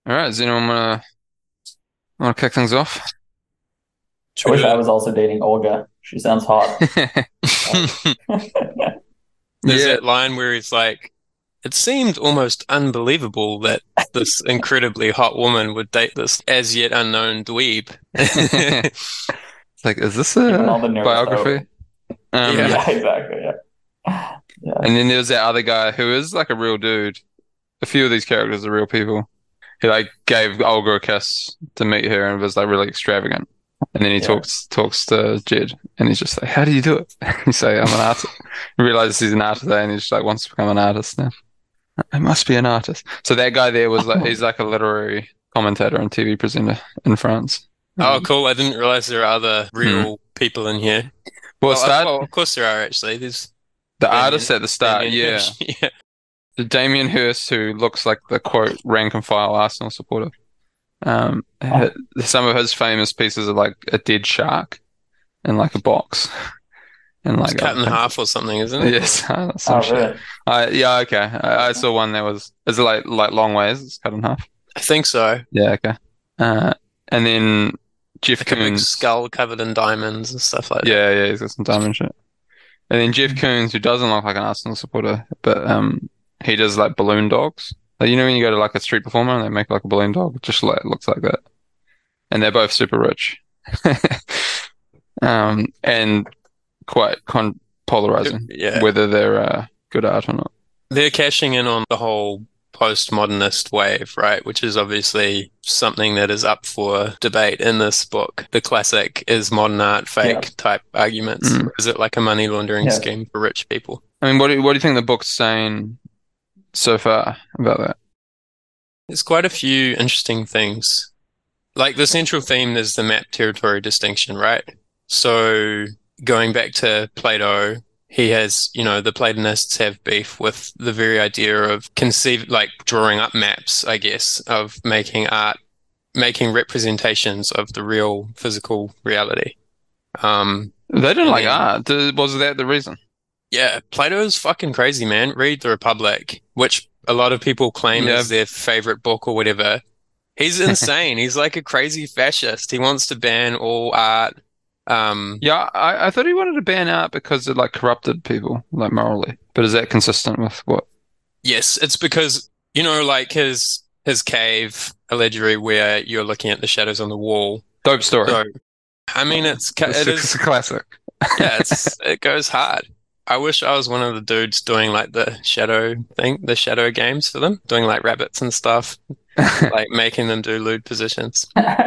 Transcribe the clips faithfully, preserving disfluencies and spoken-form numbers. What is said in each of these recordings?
All right, does anyone wanna wanna kick things off? I Should wish I we was also dating Olga. She sounds hot. do it? There's Yeah. that line where he's like, it seemed almost unbelievable that this incredibly hot woman would date this as yet unknown dweeb. It's like, is this Even a all the nerds biography? out. Um, Yeah. Yeah, exactly. Yeah. Yeah. and then there's that other guy who is like a real dude. A few of these characters are real people. He like gave Olga a kiss to meet her and was like really extravagant. And then he Yeah. talks talks to Jed and he's just like, how do you do it? He's like, I'm an artist. He realizes he's an artist and he just like wants to become an artist now. I must be an artist. So that guy there was like he's like a literary commentator and T V presenter in France. Oh, Um, cool. I didn't realize there are other hmm. real people in here. Well, Well, uh, start well, of course there are actually. There's the Damien, artist at the start, Damien yeah. Hirst. Yeah. The Damien Hirst, who looks like the quote rank and file Arsenal supporter. Um, h- Oh, some of his famous pieces are like a dead shark in like a box and It's like cut other in things. half or something, isn't it? Yes, some oh, shit. really? Uh, yeah, okay. I, I saw one that was is it like like long ways. It's cut in half. I think so. Yeah, okay. Uh, and then Jeff Like a big Koons. skull covered in diamonds and stuff like that. Yeah, yeah, he's got some diamond shit. And then Jeff Koons, who doesn't look like an Arsenal supporter, but um, he does like balloon dogs. Like you know when you go to like a street performer and they make like a balloon dog, it just like looks like that. And they're both super rich, um, and quite con polarizing Yeah. whether they're uh, good art or not. They're cashing in on the whole postmodernist wave, right? Which is obviously something that is up for debate in this book. The classic is modern art Yeah. fake type arguments. Mm. Or is it like a money laundering Yeah. scheme for rich people? I mean, what do what do you think the book's saying so far about that? There's quite a few interesting things. Like the central theme is the map territory distinction, right? So going back to Plato, he has, you know, the Platonists have beef with the very idea of conceive, like drawing up maps, I guess, of making art, making representations of the real physical reality. Um, They didn't and like then, art. Th- Was that the reason? yeah, Plato's fucking crazy, man. Read The Republic, which a lot of people claim Yeah, is their favorite book or whatever. He's insane. He's like a crazy fascist. He wants to ban all art. Um, yeah. I, I thought he wanted to ban art because it like corrupted people, like morally. But is that consistent with what? yes, it's because, you know, like his his cave allegory where you're looking at the shadows on the wall. Dope story. So, I mean, it's ca- It's, it it's a is classic. yeah, it's it goes hard. I wish I was one of the dudes doing like the shadow thing, the shadow games for them, doing like rabbits and stuff, like making them do lewd positions.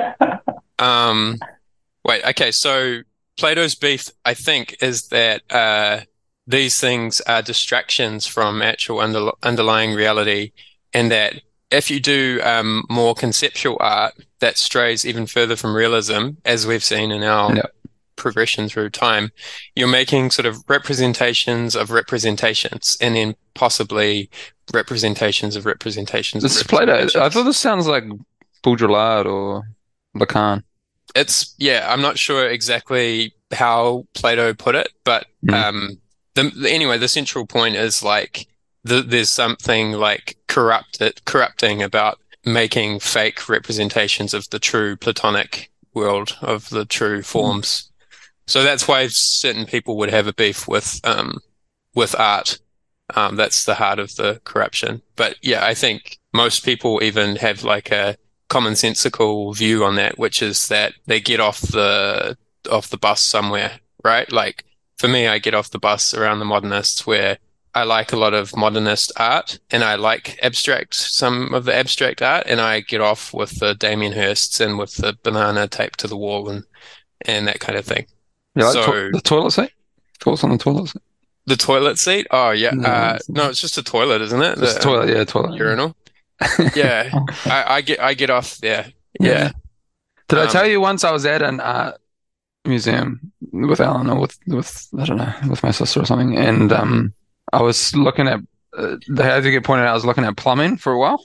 Um, Wait, okay, so Plato's beef, I think, is that uh, these things are distractions from actual under underlying reality, and that if you do um, more conceptual art that strays even further from realism, as we've seen in our Yeah. progression through time, you're making sort of representations of representations, and then possibly representations of representations of This is Plato. I thought representations. this sounds like Baudrillard or Lacan. It's yeah, I'm not sure exactly how Plato put it, but Mm. um the, the- anyway, the central point is like the, there's something like corrupted corrupting about making fake representations of the true Platonic world of the true Mm. forms. So that's why certain people would have a beef with um with art. Um, that's the heart of the corruption. But yeah, I think most people even have like a commonsensical view on that, which is that they get off the off the bus somewhere, right? Like for me, I get off the bus around the modernists where I like a lot of modernist art and I like abstract, some of the abstract art, and I get off with the Damien Hirsts and with the banana taped to the wall and and that kind of thing. You like to So the toilet seat? Thoughts on the toilet seat? the toilet seat? Oh yeah. No, Uh, it's no, it's just a toilet, isn't it? just The um, toilet. Yeah, toilet. urinal. Yeah. I, I get I get off there. Yeah. Yeah. Did I tell Um, you once I was at an art museum with Alan or with with I don't know with my sister or something, and um I was looking at uh, they had to get pointed out. I was looking at plumbing for a while.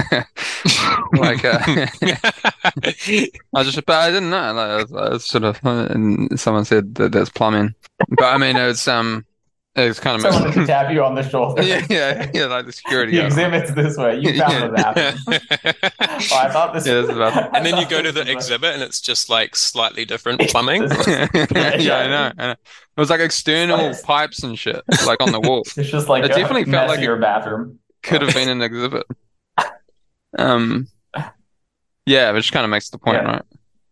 Like uh, I just but I didn't know. Like, I was, I was sort of and someone said that that's plumbing, but I mean it's um It's kind of Someone makes to tap you on the shoulder. yeah, yeah, yeah, like the security The guard. exhibit's this way. You found the bathroom. Oh, I thought this. Yeah, this is about- And then I you thought go to this the was a- exhibit and it's just like slightly different plumbing. This- yeah, yeah. I know, I know. It was like external It's like- pipes and shit, like on the wall. It's just like It a definitely felt like messier bathroom. Could have been an exhibit. Um, yeah, which kind of makes the point, Yeah. right?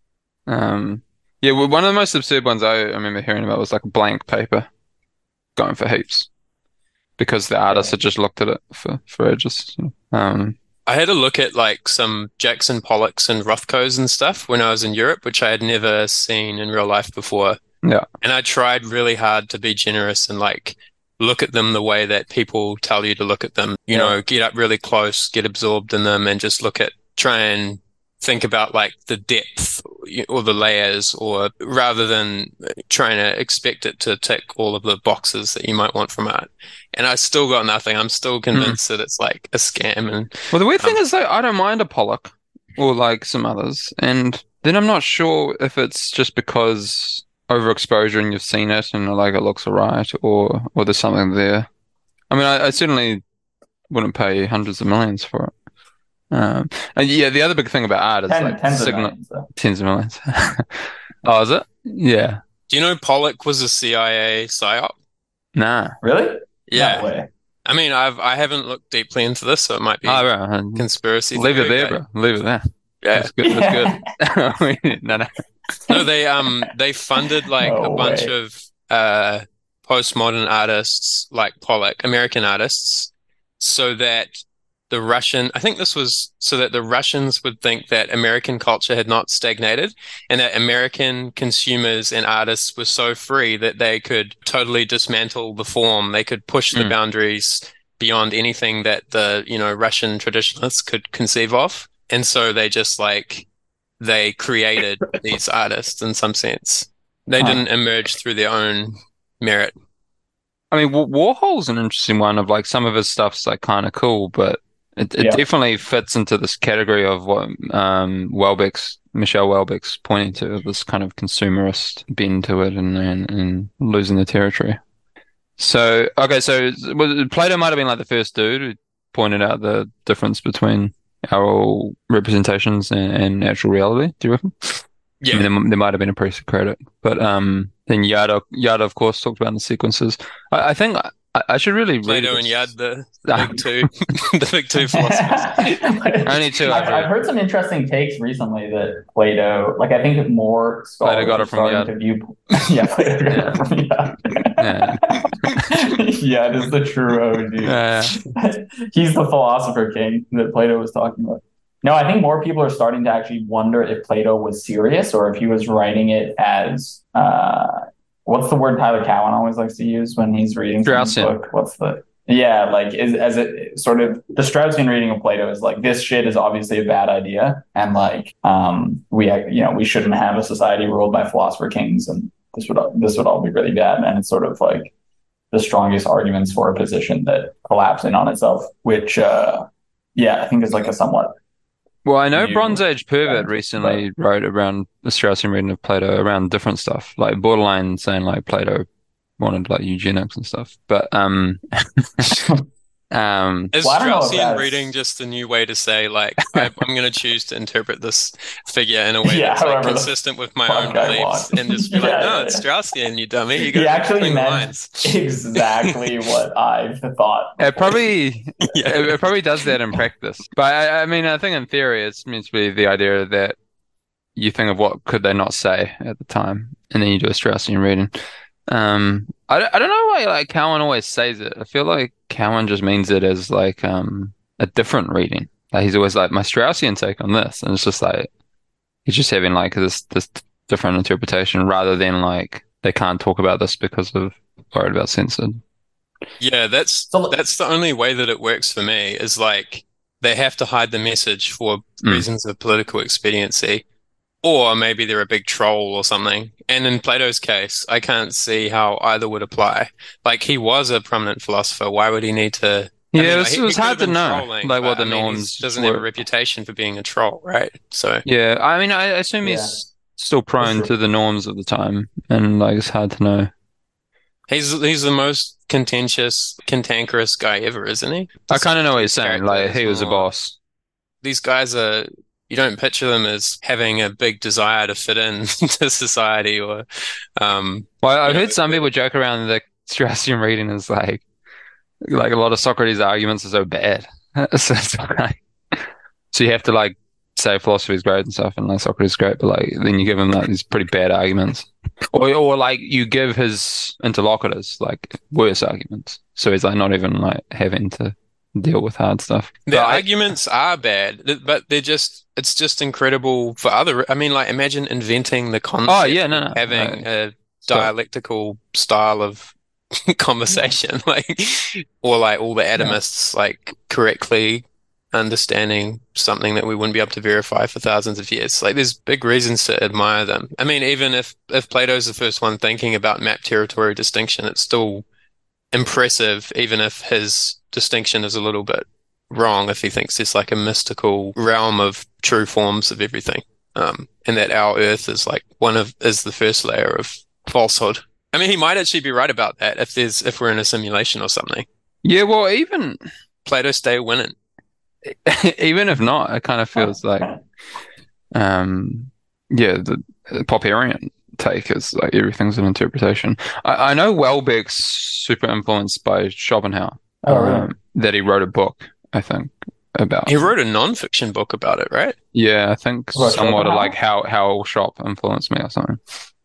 Um, yeah, well, one of the most absurd ones I remember hearing about was like blank paper going for heaps because the artists had just looked at it for for ages. you know. Um, I had a look at like some Jackson Pollocks and Rothkos and stuff when I was in Europe, which I had never seen in real life before. Yeah. And I tried really hard to be generous and like look at them the way that people tell you to look at them. You Yeah. know, get up really close, get absorbed in them, and just look at, try and think about like the depth or the layers, or rather than trying to expect it to tick all of the boxes that you might want from art. And I still got nothing. I'm still convinced that it's like a scam. And well, the weird thing Um, is though, I don't mind a Pollock or like some others, and then I'm not sure if it's just because overexposure and you've seen it and like it looks alright, or or there's something there. I mean, I, I certainly wouldn't pay hundreds of millions for it. Um, and yeah, the other big thing about art is Ten, like tens of signal millions, though. tens of millions. Oh, is it? Yeah. do you know Pollock was a C I A psyop? Nah. Really? Yeah. No way. I mean, I've I haven't looked deeply into this, so it might be Oh, right. conspiracy Leave it theory, there, but- bro. Leave it there. Yeah. That's good. That's good. No, no. No, they um they funded like No a bunch way. of uh postmodern artists, like Pollock, American artists, so that the Russian, I think this was so that the Russians would think that American culture had not stagnated, and that American consumers and artists were so free that they could totally dismantle the form. They could push the Mm. boundaries beyond anything that the, you know, Russian traditionalists could conceive of. And so they just like they created these artists in some sense. They Huh. didn't emerge through their own merit. I mean, Wa- Warhol's an interesting one of like some of his stuff's like kind of cool, but it, it Yeah. definitely fits into this category of what um Welbeck's Michelle Welbeck's pointing to, this kind of consumerist bend to it and and, and losing the territory. So okay, so was- Plato might have been like the first dude who pointed out the difference between our representations and, and actual reality. Do you reckon? I Yeah. mean, there, there might have been a pre-Socratic, but um, then Yada, Yada, of course, talked about the sequences. I, I think I, I should really read Plato and this. Yad, the Ah. big two, the big two philosophers. Only two I've, I've read. I've heard some interesting takes recently that Plato, like I think more scholars Plato got are it from starting Yad. to view. Yeah, Plato got Yeah. it from Yad. Yeah. Yad is the true O G. Yeah. He's the philosopher king that Plato was talking about. No, I think more people are starting to actually wonder if Plato was serious or if he was writing it as uh, what's the word Tyler Cowen always likes to use when he's reading someone's Straussian. book? What's the yeah, like is as it sort of the Straussian reading of Plato is like this shit is obviously a bad idea, and like um we you know we shouldn't have a society ruled by philosopher kings, and this would this would all be really bad, and it's sort of like the strongest arguments for a position that collapse in on itself, which uh yeah, I think is like a somewhat Well, I know New- Bronze Age Pervert Yeah, recently wrote around the Straussian reading of Plato around different stuff, like borderline saying like Plato wanted like eugenics and stuff. But um, um, Is Well, I don't know if Straussian that's- reading just a new way to say, like, I, I'm going to choose to interpret this figure in a way Yeah, that's like, however the consistent with my fuck own I beliefs, want. and just be like, Yeah, no, yeah, it's yeah. Straussian, you dummy. You he got actually meant lines. exactly what I've thought. it probably Yeah. it, it probably does that in practice. But I, I mean, I think in theory it's meant to be the idea that you think of what could they not say at the time, and then you do a Straussian reading. Um, I, don't- I don't know why like Cowan always says it. I feel like Cowan just means it as like um a different reading. Like he's always like my Straussian take on this, and it's just like he's just having like this this different interpretation rather than like they can't talk about this because of worried about censored. Yeah, that's So- that's the only way that it works for me, is like they have to hide the message for Mm. reasons of political expediency, or maybe they're a big troll or something. And in Plato's case, I can't see how either would apply. Like he was a prominent philosopher. Why would he need to? I Yeah, mean, it like, was, he- it he was could hard have to been know trolling, like what but, the I mean, he norms doesn't have a were. reputation for being a troll, right? So Yeah, I mean, I assume Yeah. he's still prone true. to the norms of the time, and like it's hard to know. he's he's the most contentious, cantankerous guy ever, isn't he? I kind of know what he's saying. character Like is he was a more- boss. These guys are, you don't picture them as having a big desire to fit in to society or, um, Well, I've you know, heard some people joke around that Straussian reading is like, like a lot of Socrates' arguments are so bad. So it's like, so you have to like say philosophy is great and stuff, and like Socrates is great, but like then you give him like these pretty bad arguments, or or like you give his interlocutors like worse arguments, so he's like not even like having to deal with hard stuff. their But I- arguments are bad, th- but they're just, it's just incredible for other, I mean, like imagine inventing the concept Oh yeah, no, no, of having uh, a so- dialectical style of conversation, like, or like all the atomists like correctly understanding something that we wouldn't be able to verify for thousands of years. Like, there's big reasons to admire them. I mean, even if if Plato's the first one thinking about map territory distinction, it's still impressive, even if his distinction is a little bit wrong. If he thinks there's like a mystical realm of true forms of everything, um, and that our Earth is like one of is the first layer of falsehood. I mean, he might actually be right about that if there's if we're in a simulation or something. yeah, well, even Plato stay winning. even if not, it kind of feels like, um, yeah, the, the Popperian take is like everything's an interpretation. I, I know Welbeck's super influenced by Schopenhauer. Oh, really? um, that he wrote a book, I think, about. He wrote a non-fiction book about it, right? Yeah, I think What, somewhat of Schopenhauer? like how how Shop influenced me or something.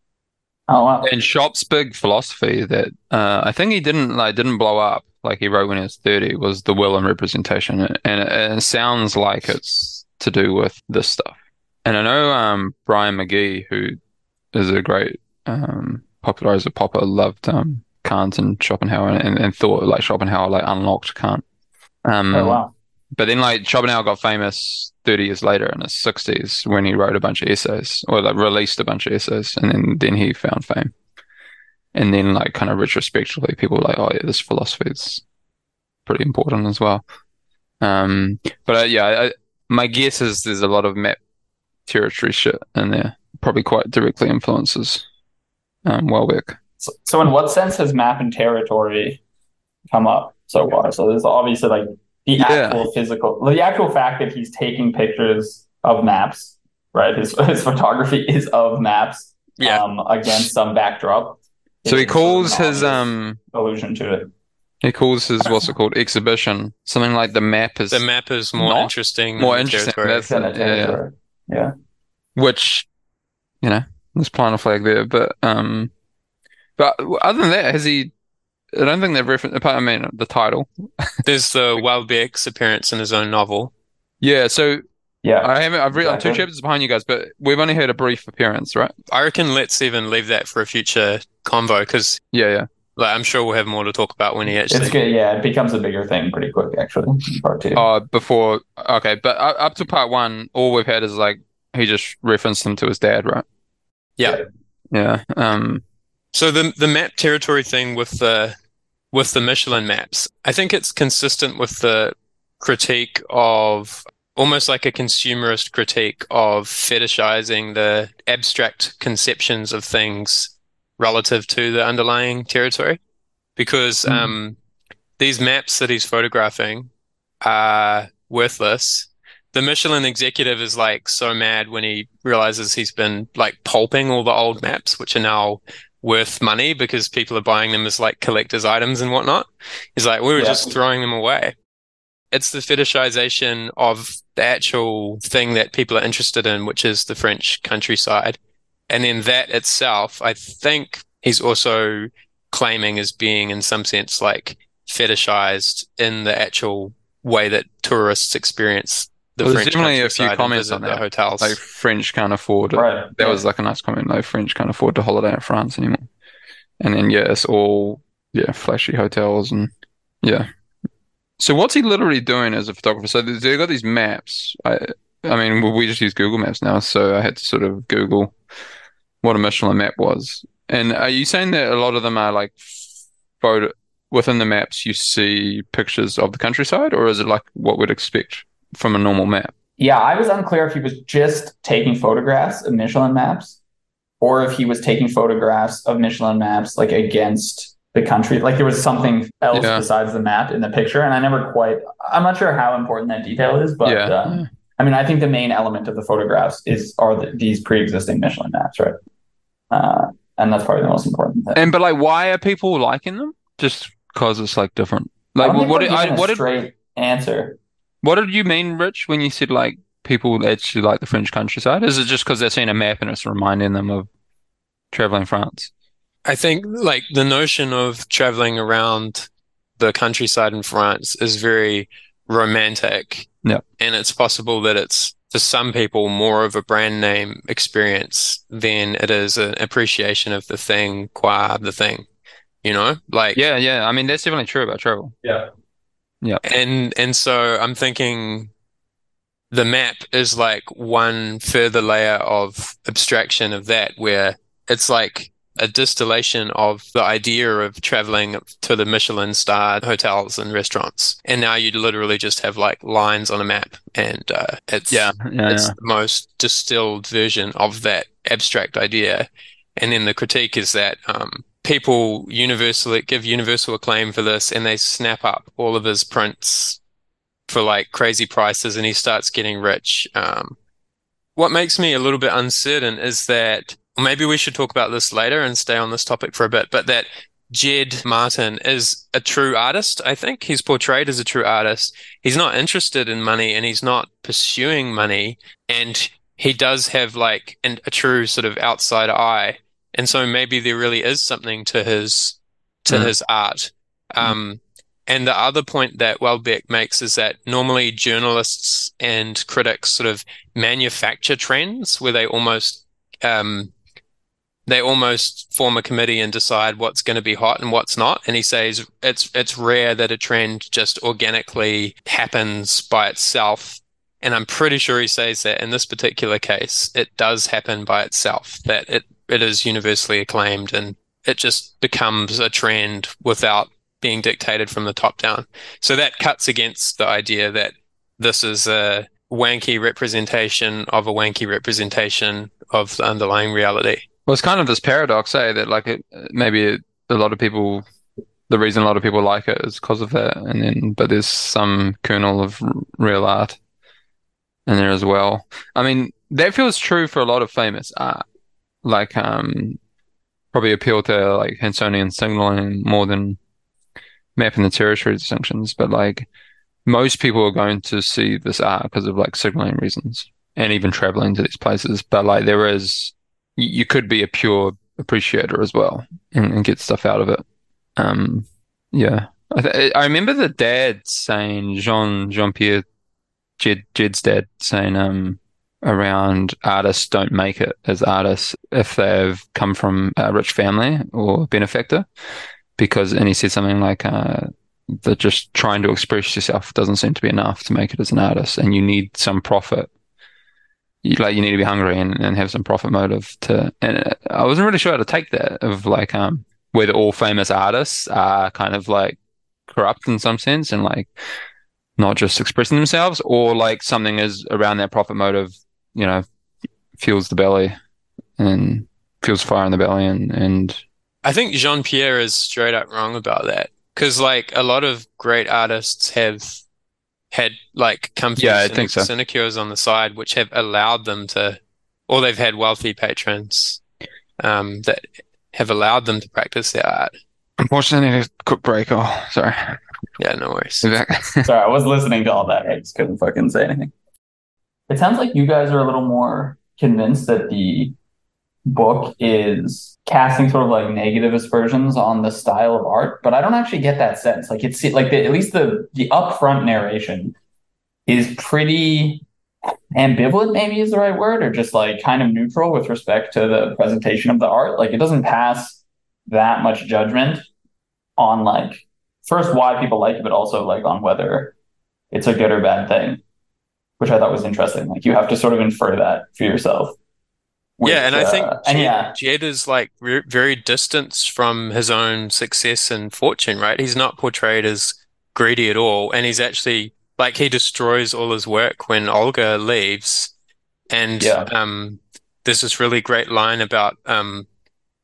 Oh, wow. And Shop's big philosophy that uh, I think he didn't like didn't blow up like he wrote when he was thirty was the will and representation, and it, and it sounds like it's to do with this stuff. And I know um, Brian McGee, who is a great um, popularizer popper, loved um, Kant and Schopenhauer, and, and thought like Schopenhauer like unlocked Kant. Um, Oh, wow. But then, like, Schopenhauer got famous thirty years later in his sixties when he wrote a bunch of essays, or like released a bunch of essays, and then, then he found fame. And then, like, kind of retrospectively, people were like, oh, yeah, this philosophy is pretty important as well. Um, but uh, yeah, I, my guess is there's a lot of map territory shit in there. Probably quite directly influences um, Welbeck. So, so in what sense has map and territory come up so far? So there's obviously like the Yeah. actual physical, the actual fact that he's taking pictures of maps, right? His, his photography is of maps Yeah. um, against some backdrop. So he It's calls sort of an his obvious um allusion to it. he calls his what's it called exhibition something like the map is The map is more Not interesting than more the interesting. territory. That's Than a yeah, yeah. territory. Yeah. Which, you know, there's plant a flag there, but um, but other than that, has he? I don't think they've referenced. Apart, I mean, the title. There's the Welbeck's appearance in his own novel. Yeah. So Yeah. I haven't. I've read. I'm two Exactly. chapters behind you guys, but we've only heard a brief appearance, right? I reckon let's even leave that for a future convo because Yeah, yeah. like, I'm sure we'll have more to talk about when he actually. It's good. Yeah. It becomes a bigger thing pretty quick, actually, in part two. Oh, before. Okay, but up up to part one, all we've had is like he just referenced him to his dad, right? Yeah. Yeah. Um. So the the map territory thing with the with the Michelin maps, I think it's consistent with the critique of almost like a consumerist critique of fetishizing the abstract conceptions of things relative to the underlying territory. Because Mhm. um, these maps that he's photographing are worthless. The Michelin executive is like so mad when he realizes he's been like pulping all the old maps, which are now worth money because people are buying them as like collector's items and whatnot. He's like, we were Yeah. just throwing them away. It's the fetishization of the actual thing that people are interested in, which is the French countryside. And then that itself, I think he's also claiming as being in some sense like fetishized in the actual way that tourists experience the Well, there's French definitely a few countryside and comments visit on the that. hotels. Like French can't afford it. Right. That Yeah. was like a nice comment. Like French can't afford to holiday in France anymore. And then yeah, it's all yeah, flashy hotels and yeah. So what's he literally doing as a photographer? So there's- they've got these maps. I I mean, we just use Google Maps now, so I had to sort of Google what a Michelin map was. And are you saying that a lot of them are like photo within the maps you see pictures of the countryside, or is it like what we'd expect from a normal map? Yeah, I was unclear if he was just taking photographs of Michelin maps or if he was taking photographs of Michelin maps like against the country. Like there was something else Yeah. besides the map in the picture, and I never quite. I'm not sure how important that detail is, but Yeah. um, Yeah. I mean, I think the main element of the photographs is are the, these pre-existing Michelin maps, right? Uh, and that's probably the most important thing. And but like, why are people liking them? Just because it's like different. I Like, don't what think what we're did I given a what did straight answer. what did you mean, Rich, when you said like people actually like the French countryside? Is it just because they're seeing a map and it's reminding them of traveling France? I think like the notion of traveling around the countryside in France is very romantic. Yeah. And it's possible that it's for some people more of a brand name experience than it is an appreciation of the thing qua the thing, you know? Like Yeah, yeah. I mean, that's definitely true about travel. Yeah. Yeah. and and so I'm thinking the map is like one further layer of abstraction of that, where it's like a distillation of the idea of traveling to the Michelin starred hotels and restaurants. And now you literally just have like lines on a map, and uh, it's Yeah, yeah, it's yeah. the most distilled version of that abstract idea. And then the critique is that um, people universally give universal acclaim for this, and they snap up all of his prints for like crazy prices, and he starts getting rich. Um, what makes me a little bit uncertain is that maybe we should talk about this later and stay on this topic for a bit, but that Jed Martin is a true artist. I think he's portrayed as a true artist. He's not interested in money, and he's not pursuing money, and he does have like an, a true sort of outside eye. And so maybe there really is something to his to Mm. his art. Um, and the other point that Welbeck makes is that normally journalists and critics sort of manufacture trends where they almost um, they almost form a committee and decide what's going to be hot and what's not. And he says it's it's rare that a trend just organically happens by itself. And I'm pretty sure he says that in this particular case, it does happen by itself, that it, it is universally acclaimed and it just becomes a trend without being dictated from the top down. So that cuts against the idea that this is a wanky representation of a wanky representation of the underlying reality. Well, it's kind of this paradox, eh? That like it, maybe it, a lot of people, the reason a lot of people like it is because of that, and then but there's some kernel of r- real art in there as well. I mean, that feels true for a lot of famous art, like um, probably appeal to like Hansonian signaling more than mapping the territory distinctions, but like most people are going to see this art because of like signaling reasons and even traveling to these places. But like there is, you, you could be a pure appreciator as well and, and get stuff out of it. Um, yeah, I, th I remember the dad saying Jean Jean-Pierre Jed Jed's dad saying um around artists don't make it as artists if they've come from a rich family or benefactor because and he said something like uh that just trying to express yourself doesn't seem to be enough to make it as an artist, and you need some profit. You, like you need to be hungry and, and have some profit motive to. And I wasn't really sure how to take that of like um whether all famous artists are kind of like corrupt in some sense and like not just expressing themselves, or like something is around that profit motive, you know, fuels the belly and fuels fire in the belly, and and I think Jean-Pierre is straight up wrong about that. Because like a lot of great artists have had like companies yeah, I and think so. sinecures on the side which have allowed them to, or they've had wealthy patrons um, that have allowed them to practice their art. Unfortunately, I need a quick break. Oh, sorry. Yeah, no worries. Be back. Sorry, I was listening to all that. I just couldn't fucking say anything. It sounds like you guys are a little more convinced that the book is casting sort of like negative aspersions on the style of art, but I don't actually get that sense. Like it's like the, at least the the upfront narration is pretty ambivalent, maybe is the right word, or just like kind of neutral with respect to the presentation of the art. Like it doesn't pass that much judgment on like first why people like it, but also like on whether it's a good or bad thing, which I thought was interesting. Like you have to sort of infer that for yourself. Which, yeah, and I think uh, and Jed, yeah, Jed is like re very distanced from his own success and fortune, right? He's not portrayed as greedy at all, and he's actually like he destroys all his work when Olga leaves. And yeah, um, there's this really great line about um,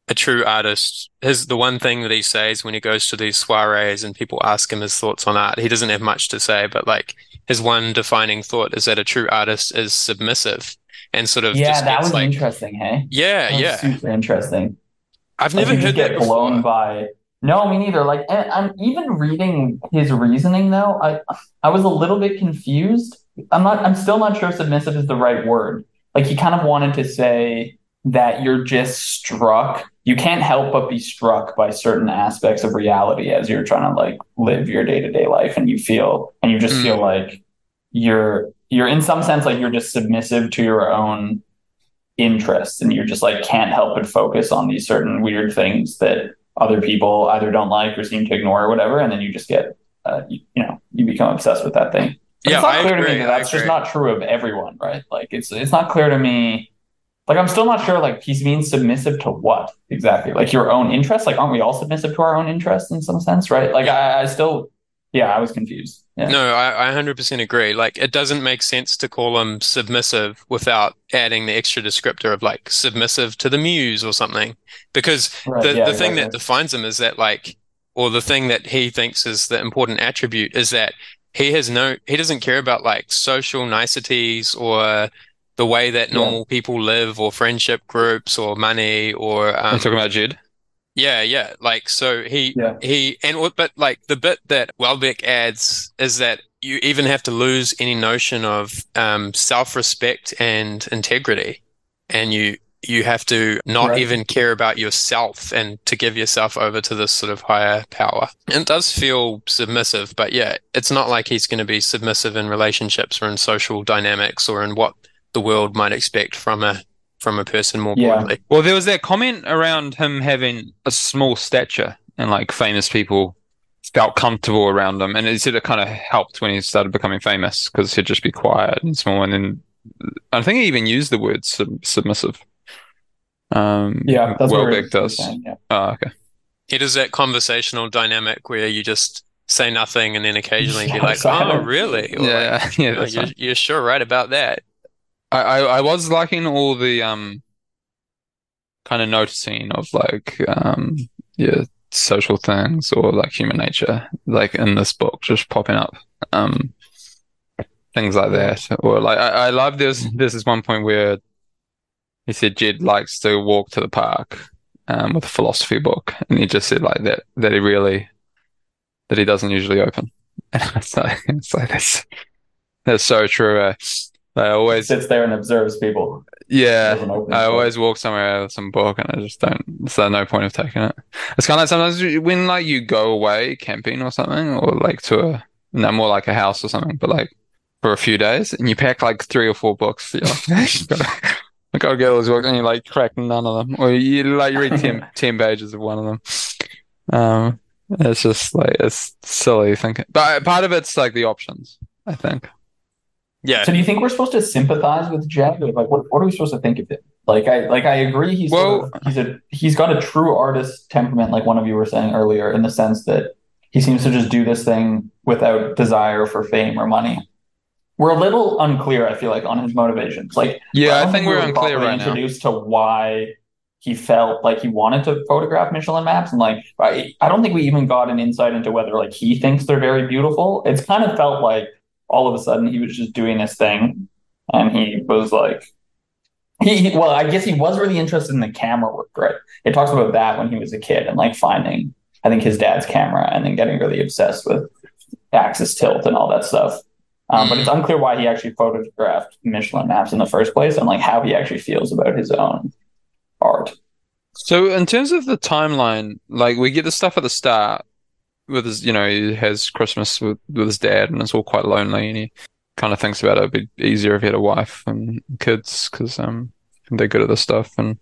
a true artist, his the one thing that he says when he goes to these soirees and people ask him his thoughts on art, he doesn't have much to say, but like his one defining thought is that a true artist is submissive and sort of Yeah, just that gets was like, interesting, hey? yeah, That was yeah. super interesting. I've Like never you just heard that get blown before. by. No, me neither. Like, and I'm even reading his reasoning though. I I was a little bit confused. I'm not. I'm still not sure submissive is the right word. Like he kind of wanted to say that you're just struck. You can't help but be struck by certain aspects of reality as you're trying to like live your day to day life, and you feel, and you just feel Mm, like you're you're in some sense like you're just submissive to your own interests and you're just like can't help but focus on these certain weird things that other people either don't like or seem to ignore or whatever, and then you just get uh, you, you know you become obsessed with that thing. But yeah, it's I not clear to me agree. that I that's just agree. not true of everyone, right? Like it's it's not clear to me. Like I'm still not sure. Like he's being submissive to what exactly? Like your own interests? Like aren't we all submissive to our own interests in some sense, right? Like I, I still, yeah, I was confused. Yeah, No, I, I one hundred percent agree. Like, it doesn't make sense to call him submissive without adding the extra descriptor of like submissive to the muse or something. Because right. the, Yeah, the thing exactly. that defines him is that like, or the thing that he thinks is the important attribute is that he has no, he doesn't care about like social niceties or the way that Yeah, normal people live or friendship groups or money or Are you talking um about Jude? yeah, yeah. Like, so he yeah, he and what- but like the bit that Welbeck adds is that you even have to lose any notion of um self-respect and integrity, and you you have to not right. even care about yourself and to give yourself over to this sort of higher power. And it does feel submissive, but yeah, it's not like he's going to be submissive in relationships or in social dynamics or in what the world might expect from a from a person more Yeah, broadly. Well, there was that comment around him having a small stature and like famous people felt comfortable around him. And he said it kind of helped when he started becoming famous because he'd just be quiet and small. And then I think he even used the word sub submissive. Um, yeah. That's what we were, Welbeck we were does. saying. Yeah. Oh, okay. It is that conversational dynamic where you just say nothing and then occasionally be Yeah, like, "Oh, silence. really?" Or like, Yeah, yeah, "Oh, that's you're fine. you're sure right about that." I, I, I was liking all the um kind of noticing of like um yeah social things or like human nature like in this book just popping up um things like Yeah. that or like I, I love this this is one point where he said Jed likes to walk to the park um with a philosophy book and he just said like that that he really that he doesn't usually open and it's like it's like that's that's so true. uh, I Just always sits there and observes people. Yeah, Doesn't open I his book. always walk somewhere with some book, and I just don't. So no point of taking it. It's kind of like sometimes you- when like you go away camping or something, or like to a no more like a house or something, but like for a few days, and you pack like three or four books. You're like, "You gotta, I gotta get all these books," and you like crack none of them, or you like you read ten, ten pages of one of them. Um, it's just like it's silly thinking, but part of it's like the options, I think. Yeah, So do you think we're supposed to sympathize with Jed? Or like what what are we supposed to think of him? Like I like I agree he's sort Well, of he's a he's got a true artist temperament, like one of you were saying earlier, in the sense that he seems to just do this thing without desire for fame or money. We're a little unclear, I feel like, on his motivations. Like I yeah, I don't think think we we're were unclear properly right now. introduced to why he felt like he wanted to photograph Michelin maps. And like I, I don't think we even got an insight into whether like he thinks they're very beautiful. It's kind of felt like all of a sudden he was just doing this thing and he was like he, he well, I guess he was really interested in the camera work, right? It talks about that when he was a kid and like finding I think his dad's camera and then getting really obsessed with axis tilt and all that stuff. Um, but it's mm, unclear why he actually photographed Michelin maps in the first place and like how he actually feels about his own art. So in terms of the timeline, like we get the stuff at the start with his, you know, he has Christmas with, with his dad and it's all quite lonely and he kind of thinks about it. It'd be easier if he had a wife and kids because um they're good at this stuff and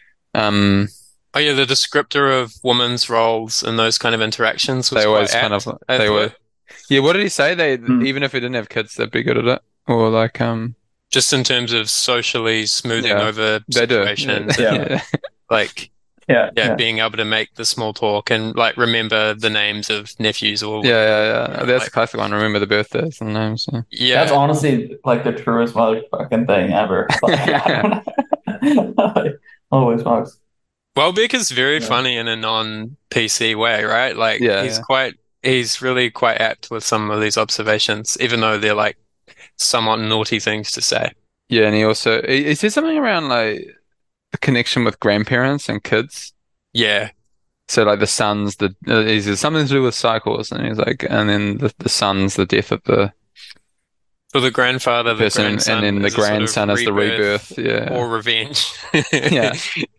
um oh yeah, the descriptor of women's roles and those kind of interactions was they quite always kind of apt, I they were thought. yeah. What did he say? They Hmm. even if he didn't have kids, they'd be good at it or like um Just in terms of socially smoothing yeah over they do yeah situations and Yeah. yeah like Yeah. yeah, Yeah. being able to make the small talk and like remember the names of nephews or yeah yeah you yeah. know, That's a like classic one. Remember the birthdays and names. Yeah. That's yeah, honestly like the truest motherfucking thing ever. Like, I don't know. Like, always fucks. Welbeck is very Yeah. funny in a non-P C way, right? Like Yeah, he's yeah. quite he's really quite apt with some of these observations, even though they're like somewhat naughty things to say. Yeah, and he also he, he said something around like the connection with grandparents and kids. Yeah. So like the sons, the uh, is there something to do with cycles, and he's like, and then the the sons, the death of the For the grandfather, the person, and grandson then the is a sort of grandson is the rebirth rebirth. Yeah, or revenge. yeah.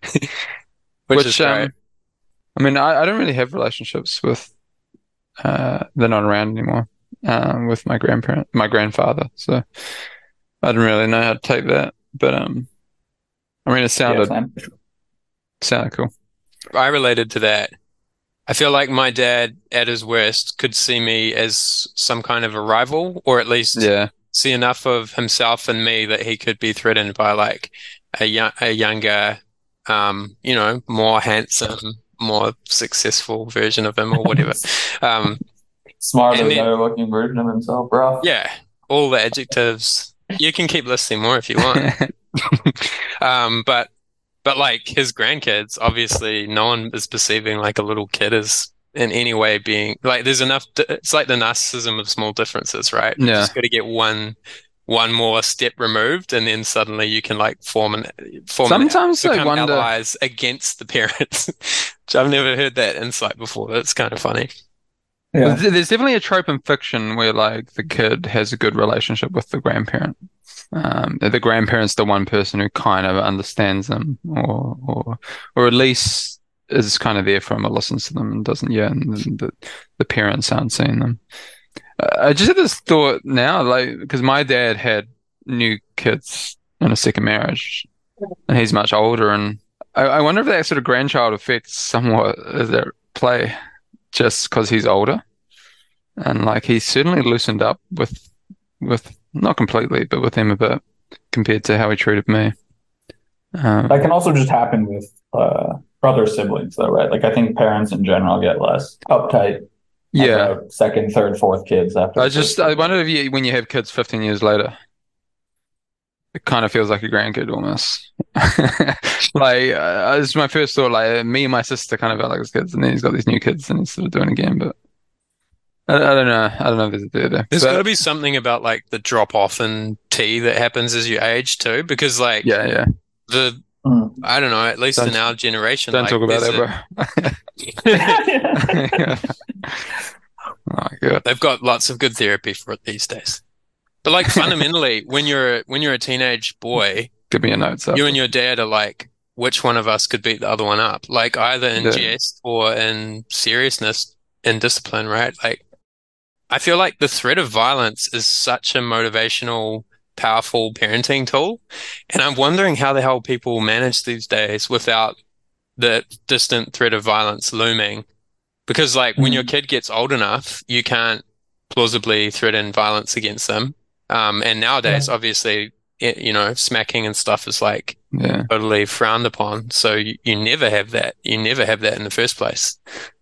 Which is Which great. um, I mean, I, I don't really have relationships with uh, they're not around anymore. Um, with my grandparent, my grandfather. So I didn't really know how to take that, but um, I mean, it Yeah, sounded same. sounded cool. I related to that. I feel like my dad, at his worst, could see me as some kind of a rival, or at least Yeah, see enough of himself and me that he could be threatened by like a young, a younger, um, you know, more handsome, more successful version of him or whatever. Um, Smarter, and then, better looking version of himself, bro. yeah, all the adjectives. You can keep listing more if you want. Um, but but like his grandkids, obviously, no one is perceiving like a little kid is in any way being like there's enough. It's like the narcissism of small differences, right? You yeah. just got to get one one more step removed, and then suddenly you can like form an form an, Sometimes I become wonder. allies against the parents. Which I've never heard that insight before. That's kind of funny. Yeah. There's there's definitely a trope in fiction where like the kid has a good relationship with the grandparent. Um, the grandparent's the one person who kind of understands them, or or or at least is kind of there for them or listens to them and doesn't. Yeah, and the the parents aren't seeing them. Uh, I just had this thought now, like because my dad had new kids in a second marriage, and he's much older, and I, I wonder if that sort of grandchild effect somewhat is at play just because he's older, and like he's certainly loosened up with with not completely, but with him a bit compared to how he treated me. Um, That can also just happen with uh, brother siblings, though, right? Like I think parents in general get less uptight yeah, about second, third, fourth kids after I the just first I kid. wonder if you when you have kids fifteen years later, it kind of feels like a grandkid almost. Like uh, it's my first thought. Like me and my sister kind of felt like his kids, and then he's got these new kids, and he's sort of doing it again. But I, I don't know. I don't know if there's a there there. There's got to But be something about like the drop off in tea that happens as you age too, because like yeah, yeah. the Mm. I don't know, at least in Don't our generation, don't like talk about there's that, a bro. Oh my God. they've got lots of good therapy for it these days. But like fundamentally, when you're when you're a teenage boy, Give me a notes up. you and your dad are like, which one of us could beat the other one up? Like either in Yeah. jest or in seriousness and discipline, right? Like I feel like the threat of violence is such a motivational, powerful parenting tool. And I'm wondering how the hell people manage these days without the distant threat of violence looming. Because like when your Mm. kid gets old enough, you can't plausibly threaten violence against them. Um, and nowadays, Yeah. obviously, it, you know, smacking and stuff is like Yeah. totally frowned upon. So you, you never have that. You never have that in the first place.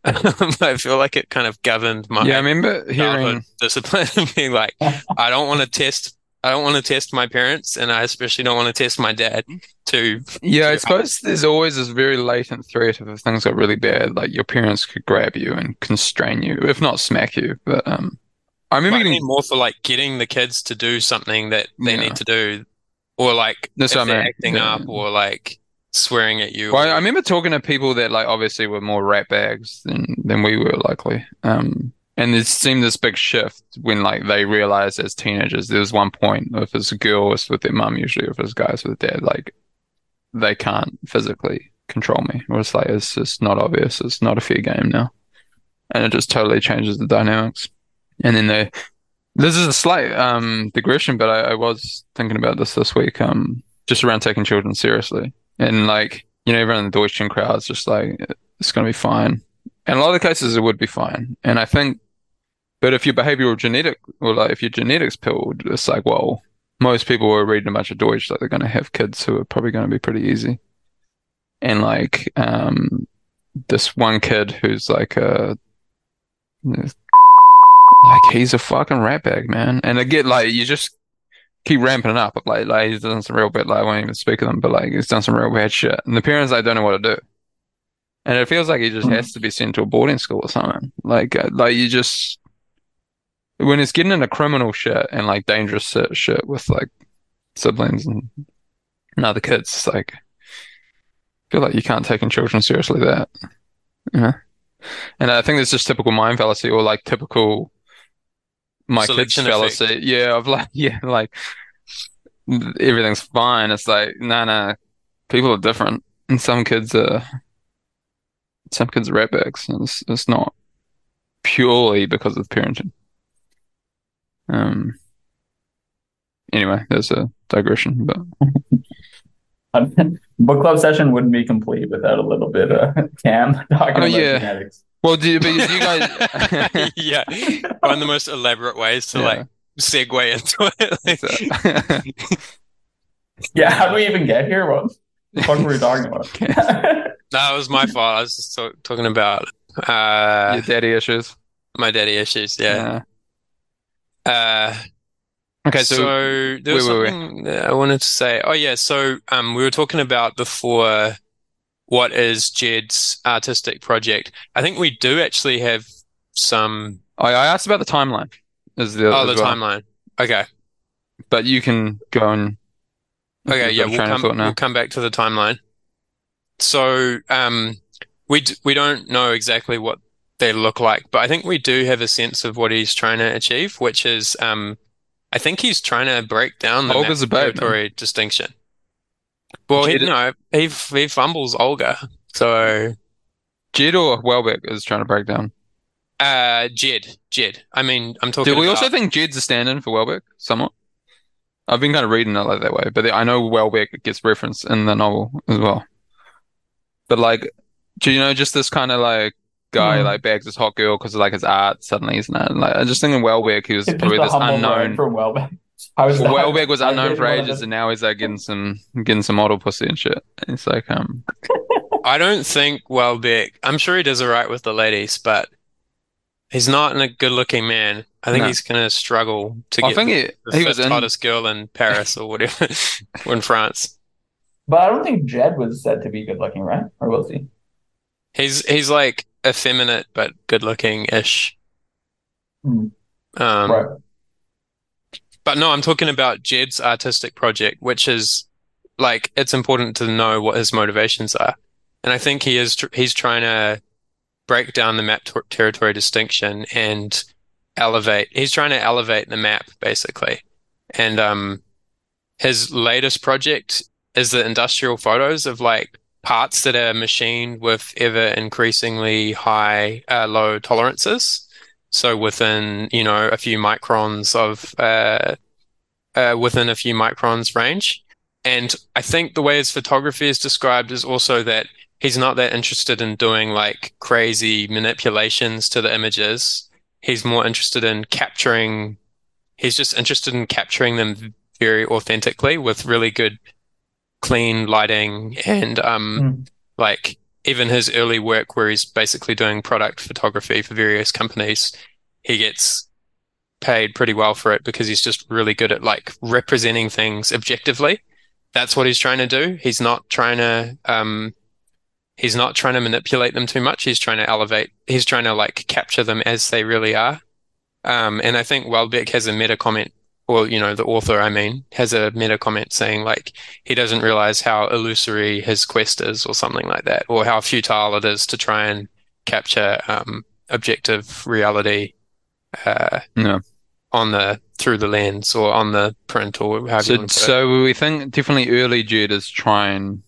I feel like it kind of governed my Yeah, I remember childhood hearing discipline and being like, I don't want to test, I don't want to test my parents, and I especially don't want to test my dad to, yeah, I to suppose there's always this very latent threat of if things got really bad, like your parents could grab you and constrain you, if not smack you. But um I remember but I getting mean more for like getting the kids to do something that they yeah, need to do, or like that's if what I they're meant. acting Yeah. up or like swearing at you. Well, I Or, remember talking to people that like obviously were more rat bags than than we were likely. Um, and it seemed this big shift when like they realized as teenagers there was one point if it's a girl it's with their mum usually, or if it's guys with their dad, like they can't physically control me. Or it's like it's just not obvious. It's not a fair game now, and it just totally changes the dynamics. And then they this is a slight um digression, but I, I was thinking about this this week, um, just around taking children seriously. And like, you know, everyone in the Deutschen crowd's just like, it's going to be fine. And a lot of the cases, it would be fine. And I think, but if your behavioral genetic, or like if your genetics pilled, it's like, well, most people who are reading a bunch of Deutsch, like they're going to have kids who are probably going to be pretty easy. And like, um, this one kid who's like a, like he's a fucking ratbag, man. And again, like you just keep ramping it up. Like, like he's done some real bit. Like I won't even speak of them, but like he's done some real bad shit. And the parents like don't know what to do. And it feels like he just Mm. has to be sent to a boarding school or something. Like, uh, like you just when it's getting into criminal shit and like dangerous shit, shit with like siblings and, and other kids, it's like I feel like you can't take in children seriously that, you know. And I think there's just typical mind fallacy or like typical my kids Selection fallacy. effect. Yeah, of like yeah, like everything's fine. It's like no, no, people are different, and some kids are some kids are ratbags, and it's it's not purely because of parenting. Um. Anyway, there's a digression, but Book club session wouldn't be complete without a little bit of Cam talking oh about yeah. genetics. Well, do you, but you guys, Yeah, find the most elaborate ways to Yeah. like segue into it. So- Yeah, how do we even get here? What the fuck were we talking about? No, it was my fault. I was just talk talking about uh your daddy issues. my daddy issues. Yeah. Uh, Okay, so, so there was wait, wait, wait. something that I wanted to say. Oh yeah, so um, we were talking about before what is Jed's artistic project. I think we do actually have some. I, I asked about the timeline. Is the Oh, as the well. timeline. Okay. But you can go and Okay, You've yeah, got a we'll train of come thought now. we'll come back to the timeline. So, um, we d we don't know exactly what they look like, but I think we do have a sense of what he's trying to achieve, which is, um, I think he's trying to break down the Olga's map a babe, man. territory distinction. Well, he, Jed, no, he he fumbles Olga, so Jed or Welbeck is trying to break down. uh, Jed, Jed. I mean, I'm talking Do we also about. think Jed's a stand-in for Welbeck somewhat? I've been kind of reading it like that way, but I know Welbeck gets referenced in the novel as well. But like, do you know just this kind of like guy Hmm. like bags his hot girl because of like his art suddenly, isn't it? Like I just think in Welbeck he was It's probably just a this humble brag unknown. from Welbeck. How is Well, that? Welbeck was I unknown did for one of ages, the- and now he's like getting some getting some model pussy and shit. And it's like um, I don't think Welbeck. I'm sure he does all right with the ladies, but he's not a good-looking man. I think No. he's gonna struggle to I get think the, he the he was fifth in. hottest girl in Paris or whatever, or in France. But I don't think Jed was said to be good looking, right? Or was he? He's he's like effeminate but good-looking-ish. Hmm. Um, Right. But no, I'm talking about Jed's artistic project, which is like it's important to know what his motivations are. And I think he is tr he's trying to break down the map ter territory distinction and elevate. He's trying to elevate the map basically. And um his latest project is the industrial photos of like parts that are machined with ever increasingly high uh, low tolerances. So within, you know, a few microns of uh, uh, within a few microns range. And I think the way his photography is described is also that he's not that interested in doing like crazy manipulations to the images. He's more interested in capturing, he's just interested in capturing them very authentically with really good, clean lighting and um, Hmm. like even his early work where he's basically doing product photography for various companies, he gets paid pretty well for it because he's just really good at like representing things objectively. That's what he's trying to do. He's not trying to um he's not trying to manipulate them too much. He's trying to elevate. He's trying to like capture them as they really are. Um and I think Welbeck has a meta comment, or you know, the author, I mean, has a meta comment saying like he doesn't realize how illusory his quest is or something like that, or how futile it is to try and capture um objective reality uh No. on the through the lens or on the print or however you So want to put it. so we think definitely early Jed is trying,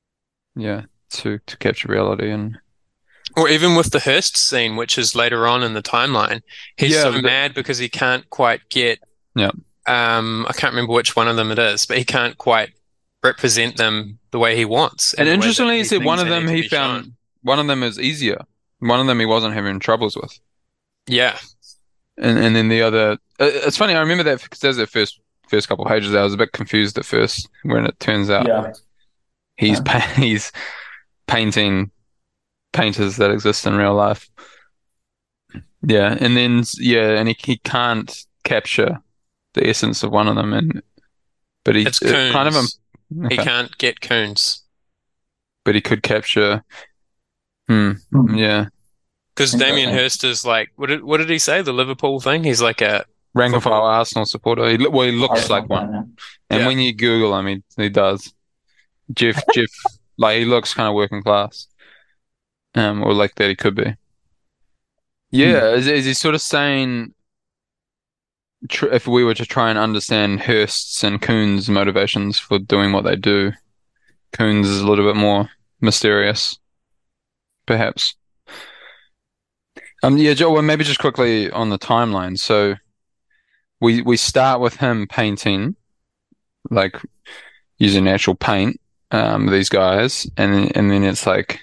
yeah, to to capture reality and Or even with the Hearst scene, which is later on in the timeline, he's Yeah, so but- mad because he can't quite get. Yeah. Um, I can't remember which one of them it is, but he can't quite represent them the way he wants. And the way that interestingly, he said thinks one of they them need to he be found shown. one of them is easier. One of them he wasn't having troubles with. Yeah, And and then the other, uh, it's funny. I remember that because there's the first first couple of pages. I was a bit confused at first when it turns out Yeah. he's Yeah. pa he's painting painters that exist in real life. Yeah, and then yeah, and he he can't capture the essence of one of them, and but he it's it kind of coons. um, He okay. can't get coons. But he could capture Hmm. Hmm. Yeah. Because Damien Interesting. Hirst is like, what did what did he say? The Liverpool thing? He's like a Rank and football. file Arsenal supporter. He, lo- well, he looks like Arsenal one. fan, yeah. And Yeah. when you Google him, he, he does. Jeff, Jeff, like he looks kind of working class, um, or like that he could be. Hmm. Yeah, is, is he sort of saying tr if we were to try and understand Hurst's and Kuhn's motivations for doing what they do, Kuhn's is a little bit more mysterious, perhaps. Um, yeah, Joe, well, maybe just quickly on the timeline. So we we start with him painting, like using actual paint, um, these guys, and and then it's like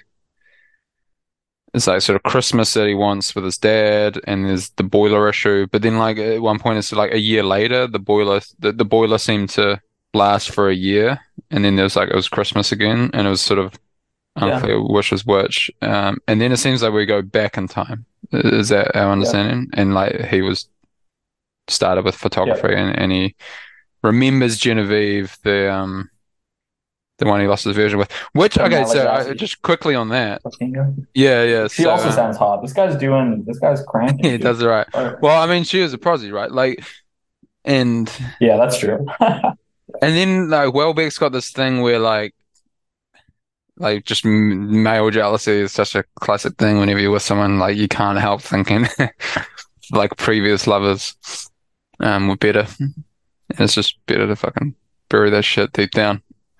it's like sort of Christmas that he wants with his dad, and there's the boiler issue. But then, like at one point, it's like a year later, the boiler the, the boiler seemed to last for a year, and then there's like it was Christmas again, and it was sort of Yeah. unclear which was which. Um, and then it seems like we go back in time. Is that our Yeah. understanding? And like he was started with Yeah. photography, and, and he remembers Genevieve, the um the one he lost his version with. Which From okay, so uh, Malagasy. just quickly on that. Buckingham. Yeah, yeah. She So also um, sounds hot. This guy's doing. This guy's cranking, he dude. does it right. Or- Well, I mean, she was a prosy, right? Like, and yeah, that's true. and then like Welbeck's got this thing where like like just m- male jealousy is such a classic thing. Whenever you're with someone, like you can't help thinking like previous lovers um were better. And it's just better to fucking bury that shit deep down.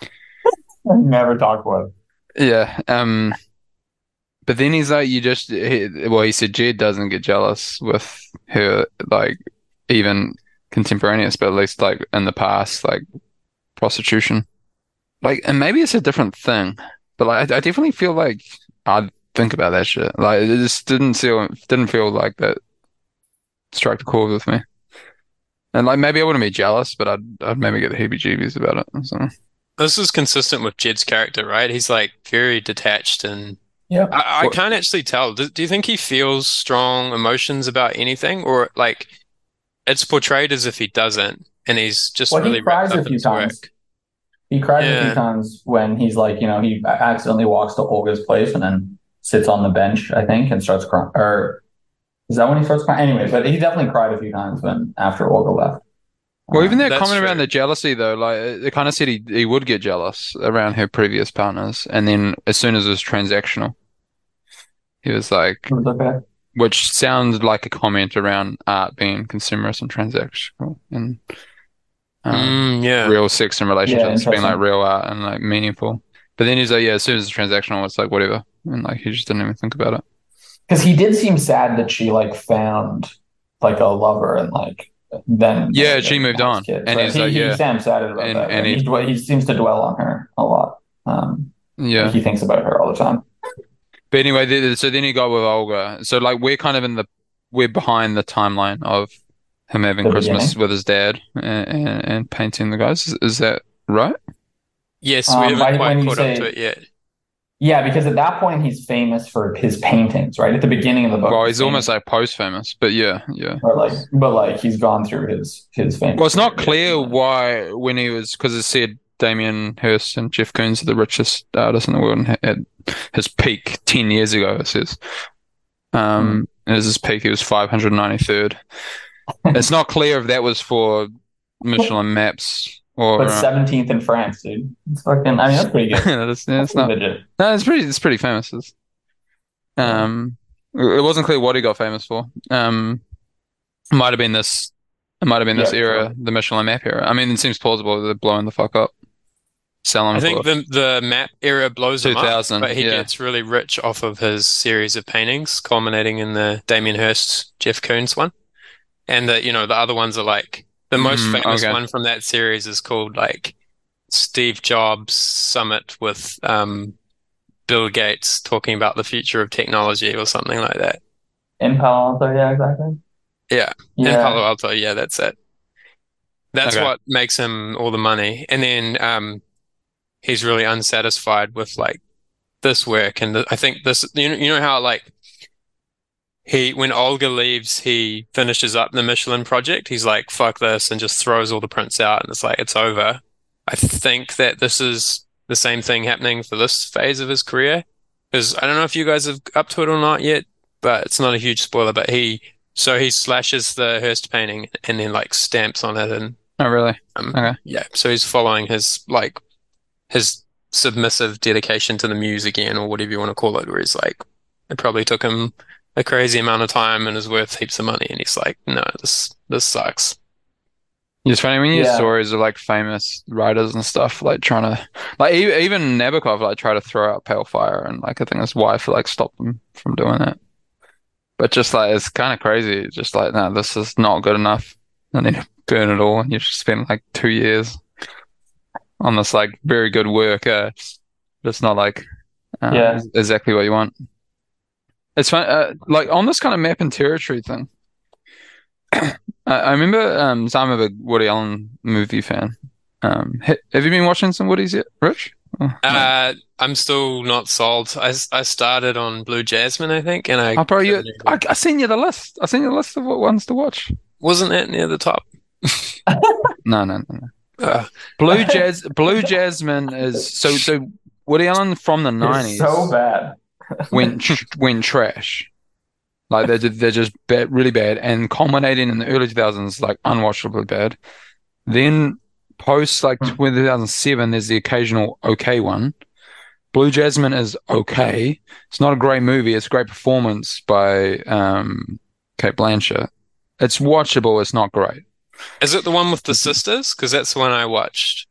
Never talk about it. Yeah. Um. But then he's like, you just he, well, he said Jed doesn't get jealous with her, like even contemporaneous, but at least like in the past, like prostitution. Like, and maybe it's a different thing, but like I, I definitely feel like I'd think about that shit. Like it just didn't feel didn't feel like that struck a chord with me. And like maybe I wouldn't be jealous, but I'd I'd maybe get the heebie-jeebies about it. So This is consistent with Jed's character, right? He's like very detached and Yep. I, I what, can't actually tell. Do, do you think he feels strong emotions about anything, or like it's portrayed as if he doesn't, and he's just Well, really he cries wrapped a up in few his times. work? He cries a few Yeah. times when he's like, you know, he accidentally walks to Olga's place and then sits on the bench, I think, and starts crying. Or is that when he starts crying? Anyway, but he definitely cried a few times when after Olga left. well, even Um, that That's comment around true. the jealousy though, like it, it kind of said he he would get jealous around her previous partners, and then as soon as it was transactional, he was like, it was okay. which sounds like a comment around art being consumerist and transactional, and um, Mm, yeah. real sex and Yeah, relationships being like interesting. real art and like meaningful. But then he's like, yeah, as soon as it's transactional, it's like whatever, and like he just didn't even think about it. Because he did seem sad that she like found like a lover and like then Yeah, married she him moved and has on, kids, and right? he's He like, he yeah, seems sad about and that, and right? He he, dwe- he seems to dwell on her a lot. Um, like yeah. he thinks about her all the time. But anyway, th- so then he got with Olga. So like we're kind of in the we're behind the timeline of him having The Christmas beginning. with his dad and, and, and painting the guys. Is, is that right? Yes, we Um, haven't by, quite when you caught up to say it yet. yeah, because at that point he's famous for his paintings, right? At the beginning of the book, Well, he's he's almost famous, like post-famous, but yeah, yeah. or like, but like he's gone through his his famous Well, it's not period. clear And then- why when he was because it said Damien Hirst and Jeff Koons are the richest artists in the world and at his peak ten years ago. It says, um, and at his peak he was five hundred ninety-third. It's not clear if that was for Michelin maps or But uh, seventeenth in France, dude. It's fucking. I mean, that's pretty good. that's, That's it's not. pretty legit. No, it's pretty. It's pretty famous. It's, Yeah. um, it wasn't clear what he got famous for. Um, it might have been this. It might have been Yeah, this for era, sure. the Michelin map era. I mean, it seems plausible that they're blowing the fuck up, I selling think for the the map era blows him up, two thousand. but he Yeah, gets really rich off of his series of paintings, culminating in the Damien Hirst, Jeff Koons one. And the, you know, the other ones are like the most Mm, famous okay. one from that series is called like Steve Jobs Summit with um Bill Gates talking about the future of technology or something like that. In Palo Alto, yeah, exactly. Yeah. In Yeah. Palo Alto, yeah, that's it. That's Okay. what makes him all the money. And then um he's really unsatisfied with like this work and the, I think this you know, you know how like he when Olga leaves he finishes up the Michelin project. He's like fuck this and just throws all the prints out and it's like it's over. I think that this is the same thing happening for this phase of his career because I don't know if you guys have up to it or not yet, but it's not a huge spoiler. But he so he slashes the Hearst painting and then like stamps on it, and Oh, really? um, Okay. yeah, so he's following his like his submissive dedication to the muse again, or whatever you want to call it, where he's like, it probably took him a crazy amount of time and is worth heaps of money, and he's like, no, this this sucks. It's funny when you hear Yeah. stories of like famous writers and stuff, like trying to, like e- even Nabokov, like try to throw out Pale Fire, and like I think his wife like stopped him from doing it. But just like it's kind of crazy, just like no, this is not good enough. And then you burn it all, and you just spend like two years on this like very good work. Uh, it's not like uh, Yeah. exactly what you want. It's fun, uh, like on this kind of map and territory thing. I, I remember, um, so I'm a big Woody Allen movie fan. Um, ha- have you been watching some Woody's yet, Rich? Oh, no. Uh, I'm still not sold. I, I started on Blue Jasmine, I think, and I Oh, bro, you, couldn't I, even- I sent you the list. I sent you the list of what ones to watch. wasn't that near the top. No, no, no, no. Uh, Blue Jazz, Blue Jasmine is so so. Woody Allen from the It's nineties so bad. went tr- went trash. Like they're they're just bad, really bad, and culminating in the early two thousands, like unwatchably bad. Then post like Hmm. two thousand seven, there's the occasional okay one. Blue Jasmine is okay. It's not a great movie. It's a great performance by um, Kate Blanchett. It's watchable. It's not great. is it the one with the sisters? Because that's the one I watched.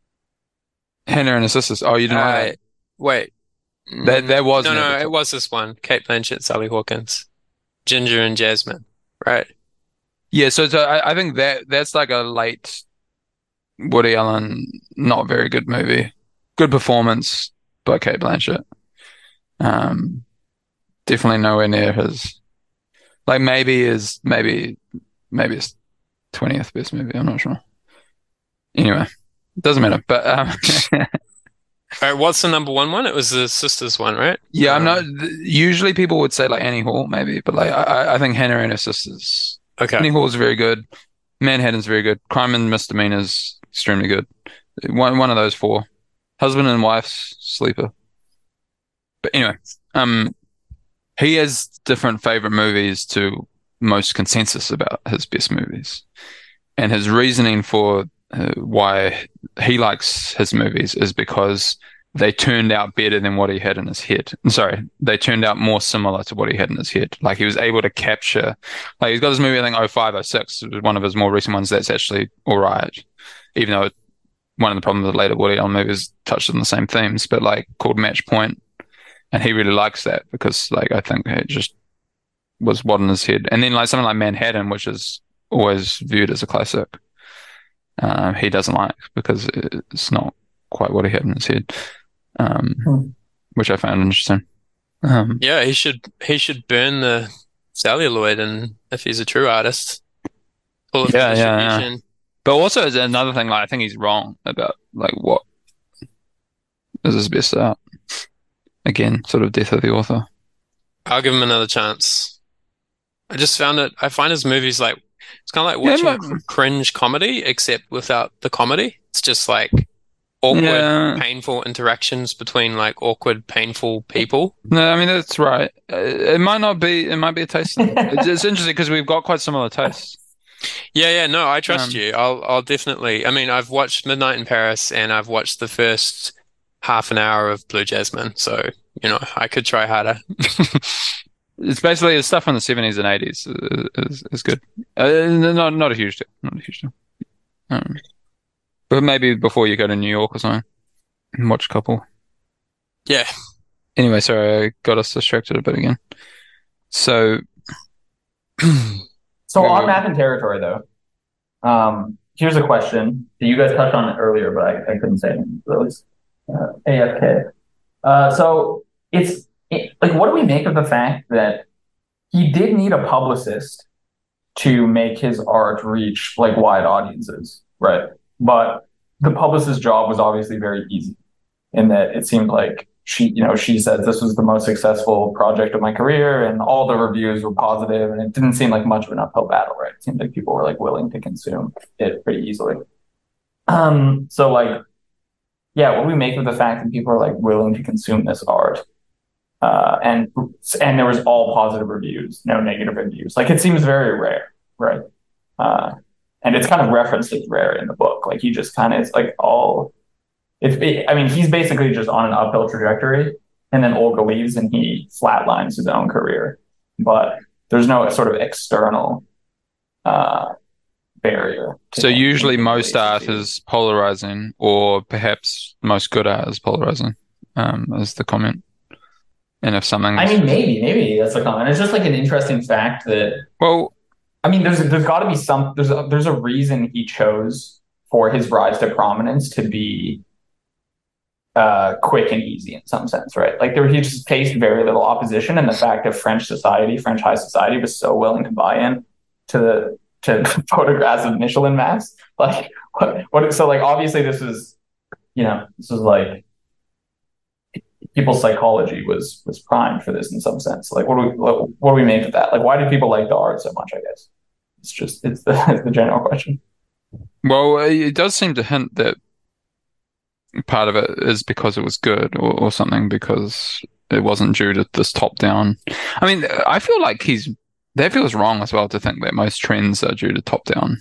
Hannah and her sisters. Oh, you didn't like Uh, that? wait. That that was No, near no, the it top. was this one. Kate Blanchett, Sally Hawkins, Ginger and Jasmine, right? Yeah. So, so I, I think that that's like a late Woody Allen, not very good movie. Good performance by Kate Blanchett. Um, definitely nowhere near his. Like maybe his maybe maybe his twentieth best movie. I'm not sure. Anyway, doesn't matter. But um, All right, what's the number one one? It was the sisters one, right? yeah, I'm Um, not. Usually people would say like Annie Hall, maybe, but like I, I think Hannah and her sisters. Okay. Annie Hall is very good. Manhattan's very good. Crime and Misdemeanors extremely good. One one of those four. Husband and Wife's Sleeper. But anyway, um, he has different favorite movies to most consensus about his best movies, and his reasoning for uh, why he likes his movies is because they turned out better than what he had in his head. Sorry, they turned out more similar to what he had in his head. Like he was able to capture, like he's got this movie, I think oh five, oh six, one of his more recent ones that's actually all right, even though one of the problems with later Woody Allen movies touched on the same themes, but like called Match Point, and he really likes that because like I think it just was what in his head. And then like something like Manhattan, which is always viewed as a classic, um, he doesn't like because it's not quite what he had in his head, um, Hmm. which I found interesting. Um, Yeah, he should he should burn the celluloid, and if he's a true artist, pull it for Yeah, yeah, yeah. distribution. but also is another thing, like I think he's wrong about like what is his best art. Again, sort of death of the author. I'll give him another chance. I just found it. I find his movies like it's kind of like Yeah, watching but- cringe comedy, except without the comedy. It's just like awkward, Yeah. painful interactions between like awkward, painful people. No, I mean that's right. Uh, It might not be. It might be a taste thing. It's, it's interesting because we've got quite similar tastes. Yeah, yeah, no, I trust Um, you. I'll, I'll definitely. I mean, I've watched Midnight in Paris, and I've watched the first half an hour of Blue Jasmine, so you know, I could try harder. It's basically the stuff from the seventies and eighties is, is, is good. Uh, not not a huge deal. Not a huge deal. Um, but maybe before you go to New York or something, and watch a couple. Yeah. Anyway, sorry, I got us distracted a bit again. So, So Wait, on wait. map and territory, though, um, here's a question that you guys touched on it earlier, but I, I couldn't say it. So it was uh, A F K. Uh, so it's it, like, what do we make of the fact that he did need a publicist to make his art reach like wide audiences, right? But the publicist's job was obviously very easy in that it seemed like she, you know, she said this was the most successful project of my career, and all the reviews were positive, and it didn't seem like much of an uphill battle, right? It seemed like people were like willing to consume it pretty easily. Um, so like, yeah, what do we make of the fact that people are like willing to consume this art? uh, and and there was all positive reviews, no negative reviews. Like it seems very rare, right? Uh, and it's kind of referenced as rare in the book. Like he just kind of it's like all. It's it, I mean he's basically just on an uphill trajectory, and then Olga leaves and he flatlines his own career, but there's no sort of external uh, barrier. So usually most art is polarizing, or perhaps most good art is polarizing, um, is the comment. And if something, I mean, maybe, maybe that's a comment. It's just like an interesting fact that. Well, I mean, there's there's got to be some there's a, there's a reason he chose for his rise to prominence to be uh, quick and easy in some sense, right? Like there he just faced very little opposition, and the fact that French society, French high society, was so willing to buy in to the to photographs of Michelin maps, like what, what? So like obviously this is, you know, this was like. People's psychology was was primed for this in some sense. Like, what do we what, what do we make of that? Like, why do people like the art so much? I guess it's just it's the it's the general question. Well, it does seem to hint that part of it is because it was good, or, or something because it wasn't due to this top down. I mean, I feel like he's that feels wrong as well to think that most trends are due to top down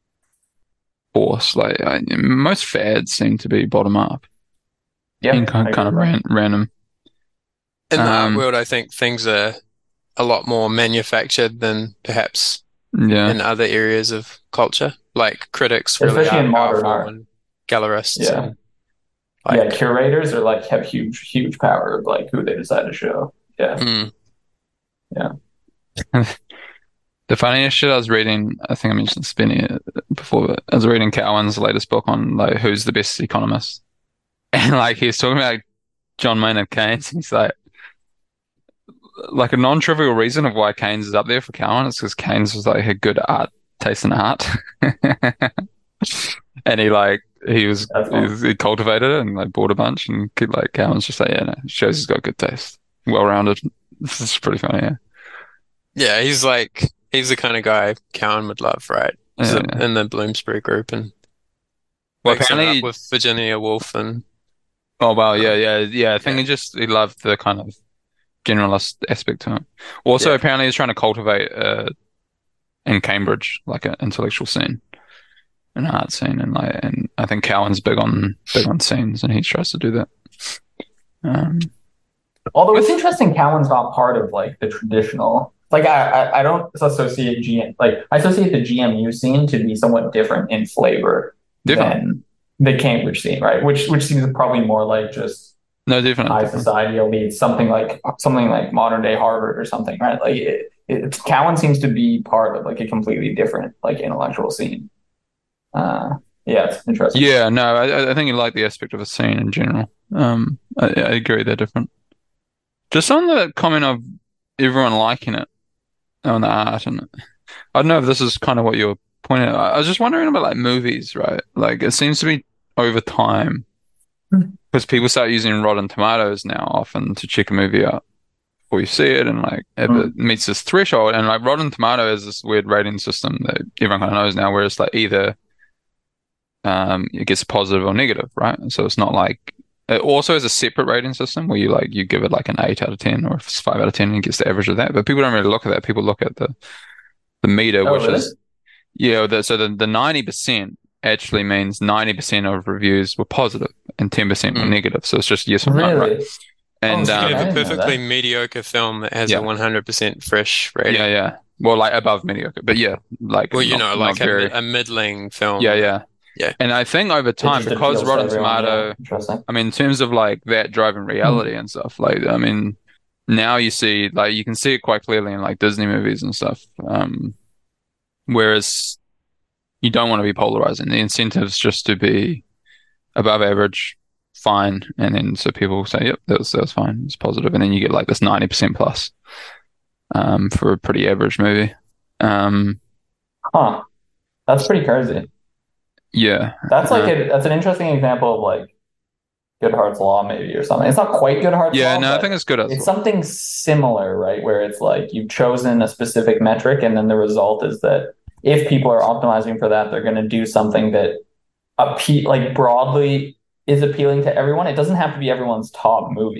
force. Like I, most fads seem to be bottom up. Yeah, kind, kind of ran, random. In the art Um, world, I think things are a lot more manufactured than perhaps yeah, in other areas of culture. Like critics really especially are in modern powerful, art. and gallerists. Yeah, and, like, yeah. Curators are like have huge huge power of like who they decide to show. Yeah, mm, yeah. the funniest shit I was reading, I think I mentioned Spinny before, but I was reading Cowan's latest book on like who's the best economist. And like he was talking about John Maynard Keynes, and he's like, like a non-trivial reason of why Keynes is up there for Cowan is because Keynes was like a good art taste in art, and he like he was he, he cultivated it and like bought a bunch, and like Cowan's just like, yeah, no, shows he's got good taste, well-rounded. This is pretty funny, yeah. yeah, he's like he's the kind of guy Cowan would love, right? He's Yeah, a- yeah. in the Bloomsbury group and Well, mixing it apparently, up with Virginia Woolf and oh wow, yeah, yeah, yeah. I think Yeah. he just he loved the kind of generalist aspect to it. Also, Yeah. apparently, he's trying to cultivate uh, in Cambridge like an intellectual scene, an art scene, and like, and I think Cowan's big on big on scenes, and he tries to do that. Um, Although it's interesting, Cowan's not part of like the traditional. Like I, I, I don't associate G like I associate the G M U scene to be somewhat different in flavor Definitely. than the Cambridge scene, right? Which which seems probably more like just no, definitely. high definitely. society elite, something like something like modern day Harvard or something, right? Like it, it, Cowan seems to be part of like a completely different like intellectual scene. Uh, yeah, it's interesting. Yeah, no, I, I think you like the aspect of a scene in general. Um, I, I agree they're different. Just on the comment of everyone liking it on the art, and I don't know if this is kind of what you're pointing at. I was just wondering about like movies, right? Like it seems to be over time Hmm. because people start using Rotten Tomatoes now often to check a movie out before you see it, and like if Hmm. it meets this threshold, and like Rotten Tomato is this weird rating system that everyone kind of knows now, where it's like either um it gets a positive or negative, right? So it's not like it also has a separate rating system where you like you give it like an eight out of ten, or if it's five out of ten and it gets the average of that. But people don't really look at that. People look at the the meter, Oh, which really? is yeah. The, so the the ninety percent actually means ninety percent of reviews were positive and ten percent were Mm. negative. So it's just yes or no, right? Really? And so you I have um, a didn't know perfectly that. mediocre film that has Yeah. a one hundred percent fresh rating. yeah, yeah. Well, like above mediocre, but yeah, like Well, you not, know, not like a, very. mi- a middling film. Yeah, yeah. Yeah. And I think over It time, just because appeals to Rotten everyone, yeah. Tomato, Interesting. I mean, in terms of like that driving reality and stuff, like, I mean, now you see, like, you can see it quite clearly in like Disney movies and stuff. Um, whereas you don't want to be polarizing. The incentive's just to be above average, fine. And then so people say, yep, that was, that was fine. It's positive. And then you get like this ninety percent plus, um, for a pretty average movie. Um, Huh. That's pretty crazy. yeah. That's like Uh, a, that's an interesting example of like Goodhart's Law, maybe, or something. It's not quite Goodhart's yeah, Law, no, I but think it's good as it's well. something similar, right? Where it's like you've chosen a specific metric, and then the result is that if people are optimizing for that, they're going to do something that appe like broadly is appealing to everyone. It doesn't have to be everyone's top movie.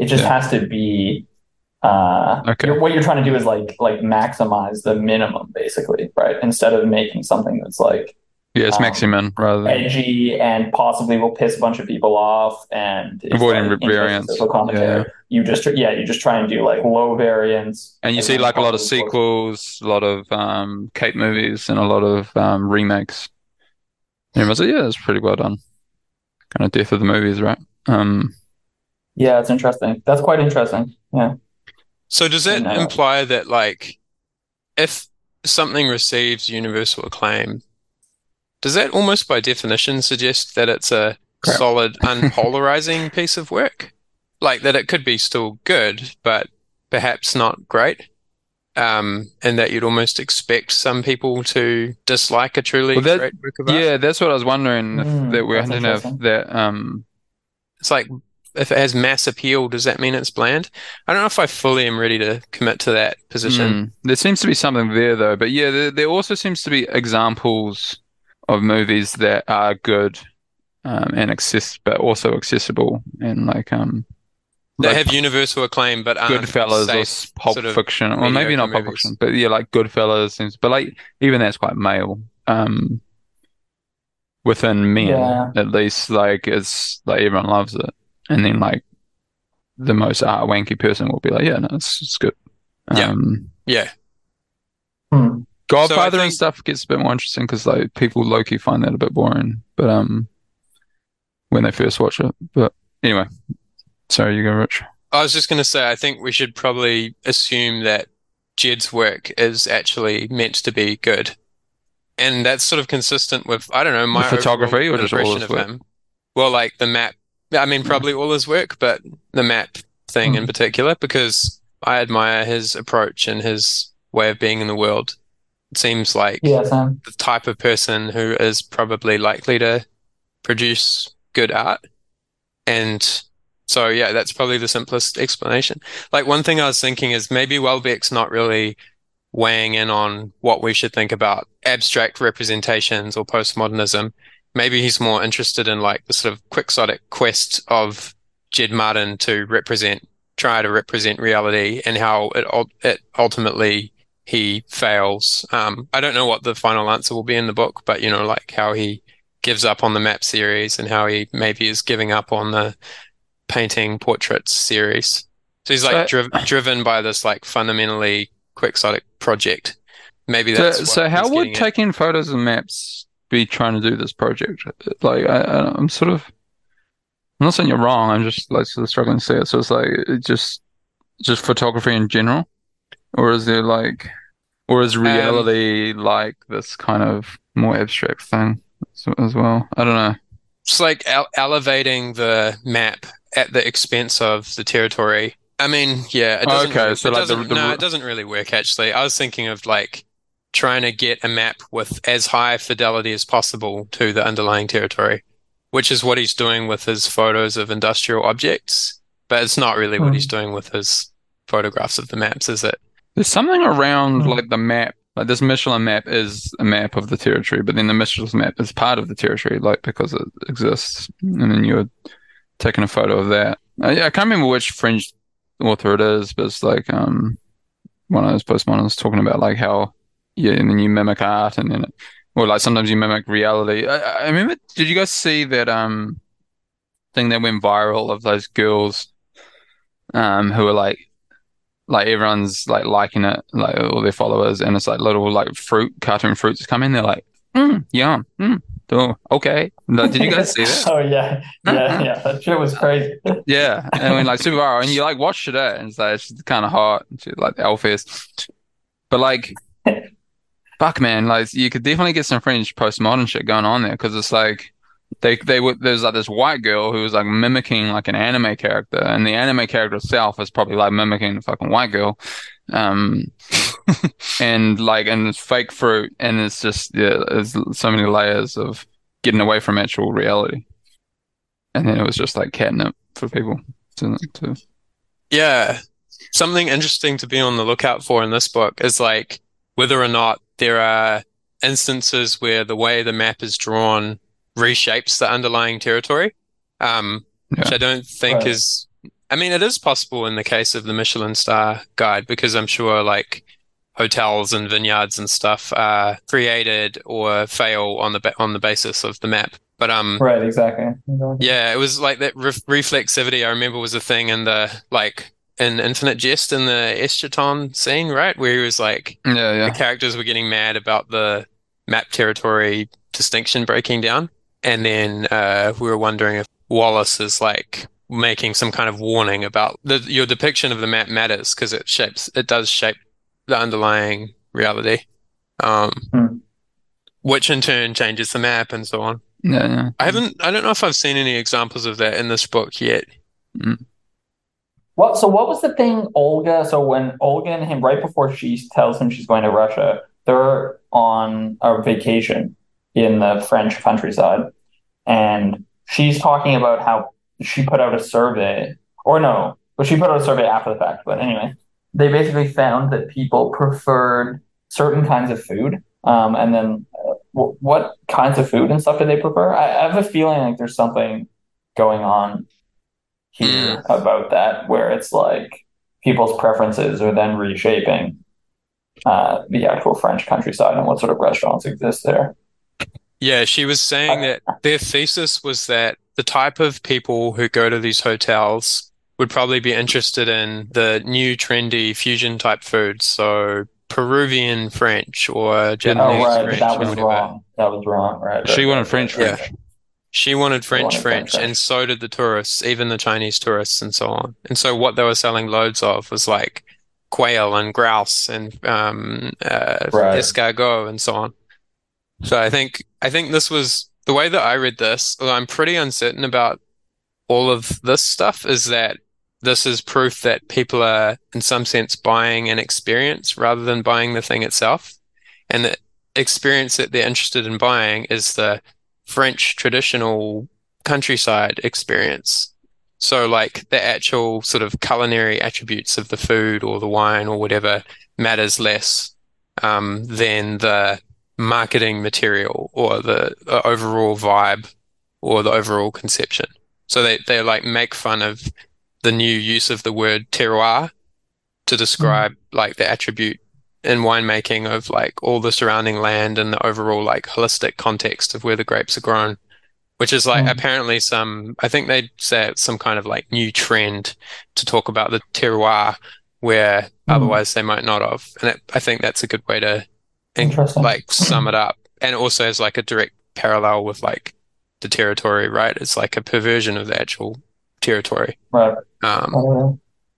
It just Yeah. has to be uh, Okay. you're, what you're trying to do is like like maximize the minimum, basically, right? Instead of making something that's like Yeah, it's um, maximin rather than edgy and possibly will piss a bunch of people off and is avoiding like re- interesting variance. social commentary. Yeah. You just yeah, you just try and do like low variance. And you as see many like a lot of possible books. sequels, a lot of um Cape movies, and a lot of um remakes. And everyone's like, yeah, it's pretty well done. Kind of death of the movies, right? Um, Yeah, it's interesting. That's quite interesting. Yeah. So does that And, uh, imply that like if something receives universal acclaim, does that almost by definition suggest that it's a crap. solid, unpolarizing piece of work? Like that it could be still good, but perhaps not great? Um, and that you'd almost expect some people to dislike a truly Well, that great work of art? yeah, that's what I was wondering if mm, that we that's didn't have interesting. that. Um, It's like if it has mass appeal, does that mean it's bland? I don't know if I fully am ready to commit to that position. mm, there seems to be something there though. But yeah, there, there also seems to be examples of movies that are good um, and access, but also accessible and like um That like have universal acclaim but aren't Goodfellas or safe, s- Pulp sort of Fiction, or maybe mediocre not Pulp movies. Fiction, but yeah, like Goodfellas seems. But like even that's quite male. Um, within men Yeah. at least, like it's like everyone loves it, and then like the most art wanky person will be like, yeah, no, it's it's good. Yeah. Um, Yeah. Hmm. Godfather and think- stuff gets a bit more interesting because like people low-key find that a bit boring, but um, when they first watch it. But anyway, sorry, you go, Rich. I was just going to say, I think we should probably assume that Jed's work is actually meant to be good. And that's sort of consistent with, I don't know, my The photography overall or just all impression his of work? him. Well, like the map. I mean, probably all his work, but the map thing in Hmm. particular, because I admire his approach and his way of being in the world. It seems like Yeah, Sam. the type of person who is probably likely to produce good art. And so, yeah, that's probably the simplest explanation. Like one thing I was thinking is maybe Welbeck's not really weighing in on what we should think about abstract representations or postmodernism. Maybe he's more interested in like the sort of quixotic quest of Jed Martin to represent, try to represent reality and how it it ultimately he fails. Um, I don't know what the final answer will be in the book, but you know, like how he gives up on the map series and how he maybe is giving up on the painting portraits series. So he's like So- driv driven by this like fundamentally quixotic project. Maybe So, that's what so how he's would getting at. taking photos and maps be trying to do this project? Like, I, I, I'm sort of, I'm not saying you're wrong. I'm just like sort of struggling to see it. So it's like it just, just photography in general, or is there like, or is reality like this kind of more abstract thing as, as well? I don't know. It's like ele- elevating the map at the expense of the territory. I mean, yeah, it doesn't Okay, really, so it like the- doesn't, the- no, it doesn't really work actually. I was thinking of like trying to get a map with as high fidelity as possible to the underlying territory, which is what he's doing with his photos of industrial objects, but it's not really what Hmm. he's doing with his photographs of the maps, is it? There's something around Hmm. like the map. Like this Michelin map is a map of the territory, but then the Michelin map is part of the territory, like because it exists. And then you're taking a photo of that. I, I can't remember which French author it is, but it's like um one of those postmodernists talking about like how yeah, and then you mimic art, and then it, or like sometimes you mimic reality. I, I remember. Did you guys see that um thing that went viral of those girls um who are like like everyone's like liking it, like all their followers, and it's like little like fruit, cartoon fruits come in. They're like, mm, yum, mm, oh, okay. Like, did you guys see that? Oh yeah, yeah, yeah. That shit was crazy. Yeah, and when like super viral, and you like watch it, and it's like it's kind of hot, and shit, like the Hellfest. But like, fuck, man, like you could definitely get some French postmodern shit going on there because it's like they they would there's like this white girl who was like mimicking like an anime character, and the anime character itself is probably like mimicking the fucking white girl, um, and like and it's fake fruit, and it's just yeah, there's so many layers of getting away from actual reality, and then it was just like catnip for people to to. Yeah. Something interesting to be on the lookout for in this book is like whether or not there are instances where the way the map is drawn reshapes the underlying territory, um, which Yeah. I don't think Right. is I mean, it is possible in the case of the Michelin Star Guide, because I'm sure like hotels and vineyards and stuff are created or fail on the ba on the basis of the map. But um, Right, exactly. Exactly. yeah, it was like that ref reflexivity I remember was a thing in the like in Infinite Jest in the Eschaton scene, right? Where he was like Yeah, the yeah. characters were getting mad about the map territory distinction breaking down. And then uh, we were wondering if Wallace is like making some kind of warning about the, your depiction of the map matters because it shapes, it does shape the underlying reality, um, Hmm. which in turn changes the map and so on. Yeah, yeah. I haven't, I don't know if I've seen any examples of that in this book yet. Mm. What, so what was the thing Olga, so when Olga and him, right before she tells him she's going to Russia, they're on a vacation in the French countryside. And she's talking about how she put out a survey, or no, but she put out a survey after the fact. But anyway, they basically found that people preferred certain kinds of food. Um, and then uh, w what kinds of food and stuff do they prefer? I, I have a feeling like there's something going on Mm. here about that, where it's like people's preferences are then reshaping uh, the actual French countryside and what sort of restaurants exist there. Yeah, she was saying that their thesis was that the type of people who go to these hotels would probably be interested in the new trendy fusion type foods. So Peruvian French or Oh, Japanese right, but French that or was whatever. wrong. That was wrong. Right, She right, wanted right, French right, Yeah. French. She wanted French wanted French French, and French. so did the tourists, even the Chinese tourists and so on. And so what they were selling loads of was like quail and grouse and um, uh, Right. escargot and so on. So I think I think this was the way that I read this, although I'm pretty uncertain about all of this stuff, is that this is proof that people are in some sense buying an experience rather than buying the thing itself. And the experience that they're interested in buying is the French traditional countryside experience. So like the actual sort of culinary attributes of the food or the wine or whatever matters less um, than the marketing material or the, the overall vibe or the overall conception. So they, they like make fun of the new use of the word terroir to describe like the attribute in winemaking of like all the surrounding land and the overall like holistic context of where the grapes are grown, which is like Mm. apparently some, I think they'd say it's some kind of like new trend to talk about the terroir where Mm. otherwise they might not have. And it, I think that's a good way to in- Interesting. like sum it up. And it also has like a direct parallel with like the territory, right? It's like a perversion of the actual territory. Right. Um, Whatever.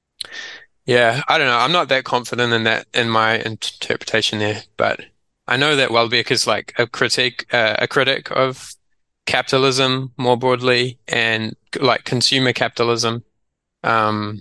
yeah, I don't know. I'm not that confident in that in my interpretation there, but I know that Welbeck is like a critique, uh, a critic of capitalism more broadly and like consumer capitalism. Um,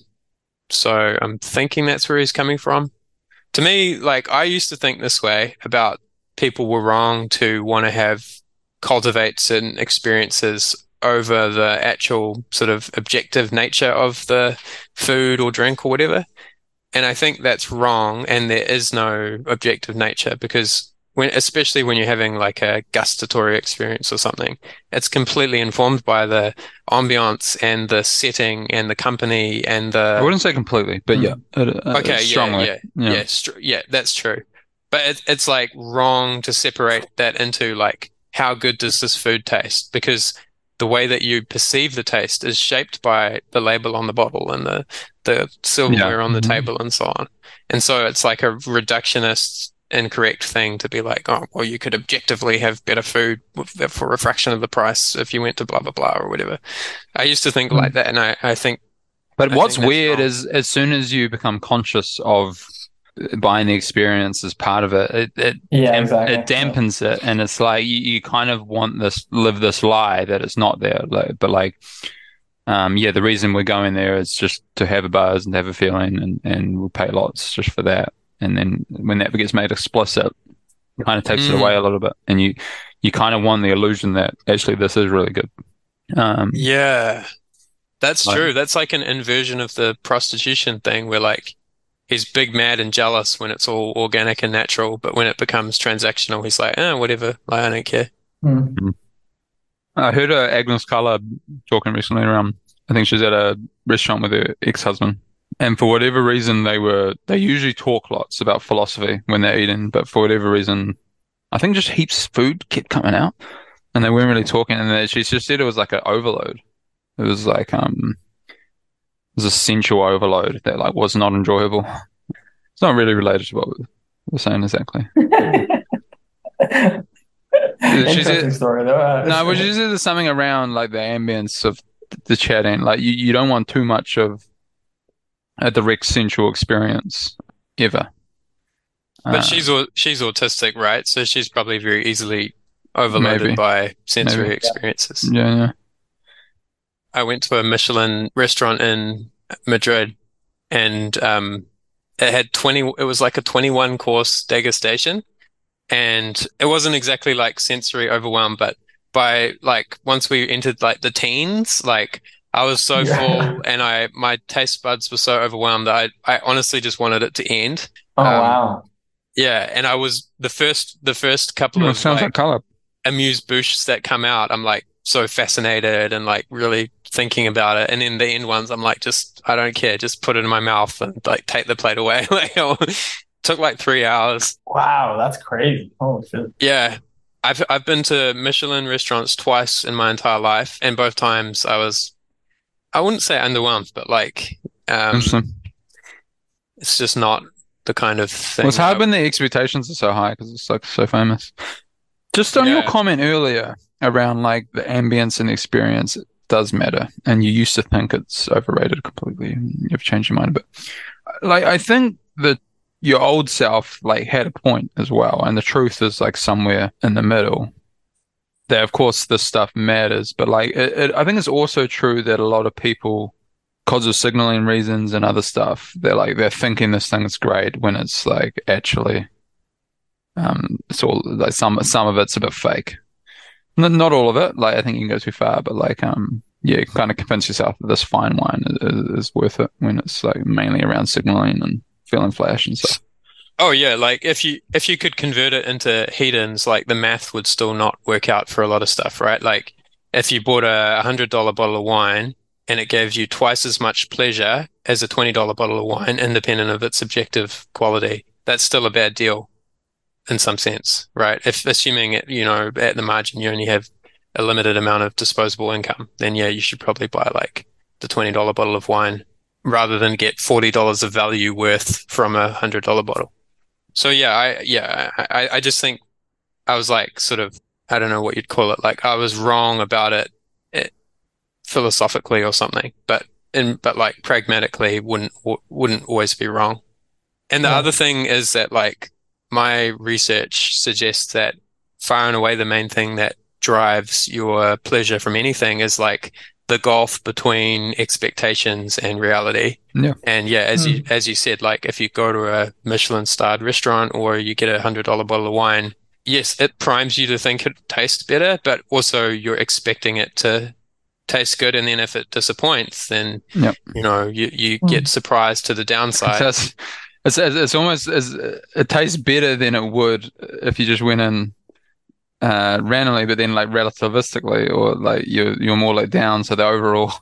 so I'm thinking that's where he's coming from. To me, like I used to think this way about people were wrong to want to have cultivate certain experiences over the actual sort of objective nature of the food or drink or whatever. And I think that's wrong, and there is no objective nature because when, especially when you're having like a gustatory experience or something, it's completely informed by the ambiance and the setting and the company and I the. wouldn't say completely, but yeah, uh, uh, Okay, yeah, strongly. yeah, Yeah. yeah, str yeah, that's true. But it, it's like wrong to separate that into like how good does this food taste? Because the way that you perceive the taste is shaped by the label on the bottle and the the silverware Yeah. on the Mhm. table and so on. And so it's like a reductionist, incorrect thing to be like, oh, well, you could objectively have better food with, for a fraction of the price if you went to blah blah blah or whatever. I used to think Mm. like that, and I I think But I what's think that's weird wrong. is as soon as you become conscious of buying the experience as part of it, it it, Yeah, damp- exactly. it dampens it, and it's like you, you kind of want this live this lie that it's not there. Like, but like, um, yeah, the reason we're going there is just to have a buzz and have a feeling, and and we'll pay lots just for that. And then when that gets made explicit, it kind of takes it Mm. away a little bit, and you you kind of want the illusion that actually this is really good. Um, Yeah, that's Like- true. That's like an inversion of the prostitution thing where like he's big, mad, and jealous when it's all organic and natural, but when it becomes transactional, he's like, eh, whatever. Like, I don't care. Mm. I heard uh, Agnes Calla talking recently around I think she's at a restaurant with her ex-husband. And for whatever reason, they were, they usually talk lots about philosophy when they're eating, but for whatever reason, I think just heaps of food kept coming out and they weren't really talking. And they, she just said it was like an overload. It was like, um, it was a sensual overload that like was not enjoyable. It's not really related to what we're saying exactly. She said, story though. Uh, no, but she said there's something around like the ambience of the chatting. Like you, you don't want too much of a direct sensual experience ever. But Uh, she's au- she's autistic, right? So she's probably very easily overloaded Maybe. by sensory Maybe. experiences. yeah, yeah. I went to a Michelin restaurant in Madrid, and um, it had twenty. It was like a twenty-one course degustation, and it wasn't exactly like sensory overwhelm, but by like once we entered like the teens, like I was so Yeah. full, and I my taste buds were so overwhelmed that I I honestly just wanted it to end. Oh Um, wow. Yeah, and I was the first the first couple Oh, of sounds like like color. amuse bouches that come out, I'm like so fascinated and like really thinking about it. And then the end ones, I'm like, just I don't care, just put it in my mouth and like take the plate away. Like took like three hours. Wow, that's crazy. Holy shit. Yeah. I've I've been to Michelin restaurants twice in my entire life, and both times I was I wouldn't say underwhelmed, but like um Interesting. it's just not the kind of thing Well, it's hard that I- when the expectations are so high because it's like so famous. Just on your Yeah. comment earlier around like the ambience and experience, it does matter. And you used to think it's overrated completely. You've changed your mind, but like I think that your old self like had a point as well, and the truth is like somewhere in the middle. That of course this stuff matters, but like it, it, I think it's also true that a lot of people, because of signaling reasons and other stuff, they're like they're thinking this thing is great when it's like actually, um, it's all like some some of it's a bit fake. N not all of it. Like I think you can go too far, but like um, yeah, you kind of convince yourself that this fine wine is, is worth it when it's like mainly around signaling and feeling flash and stuff. Oh yeah, like if you if you could convert it into hedons, like the math would still not work out for a lot of stuff, right? Like if you bought a one hundred dollar bottle of wine and it gave you twice as much pleasure as a twenty dollar bottle of wine, independent of its objective quality, that's still a bad deal in some sense, right? If assuming it, you know, at the margin you only have a limited amount of disposable income, then yeah, you should probably buy like the twenty dollar bottle of wine rather than get forty dollars of value worth from a one hundred dollar bottle. So yeah, I yeah, I, I just think I was like sort of I don't know what you'd call it, like I was wrong about it, it philosophically or something, but in but like pragmatically wouldn't wouldn't always be wrong. And the Yeah. other thing is that like my research suggests that far and away the main thing that drives your pleasure from anything is like the gulf between expectations and reality. Yeah. And yeah, as you Hmm. as you said, like if you go to a Michelin starred restaurant or you get a hundred dollar bottle of wine, yes, it primes you to think it tastes better, but also you're expecting it to taste good, and then if it disappoints, then Yep. you know you you Hmm. get surprised to the downside. So it's, it's it's almost as it tastes better than it would if you just went in uh randomly, but then like relativistically, or like you're you're more like down, so the overall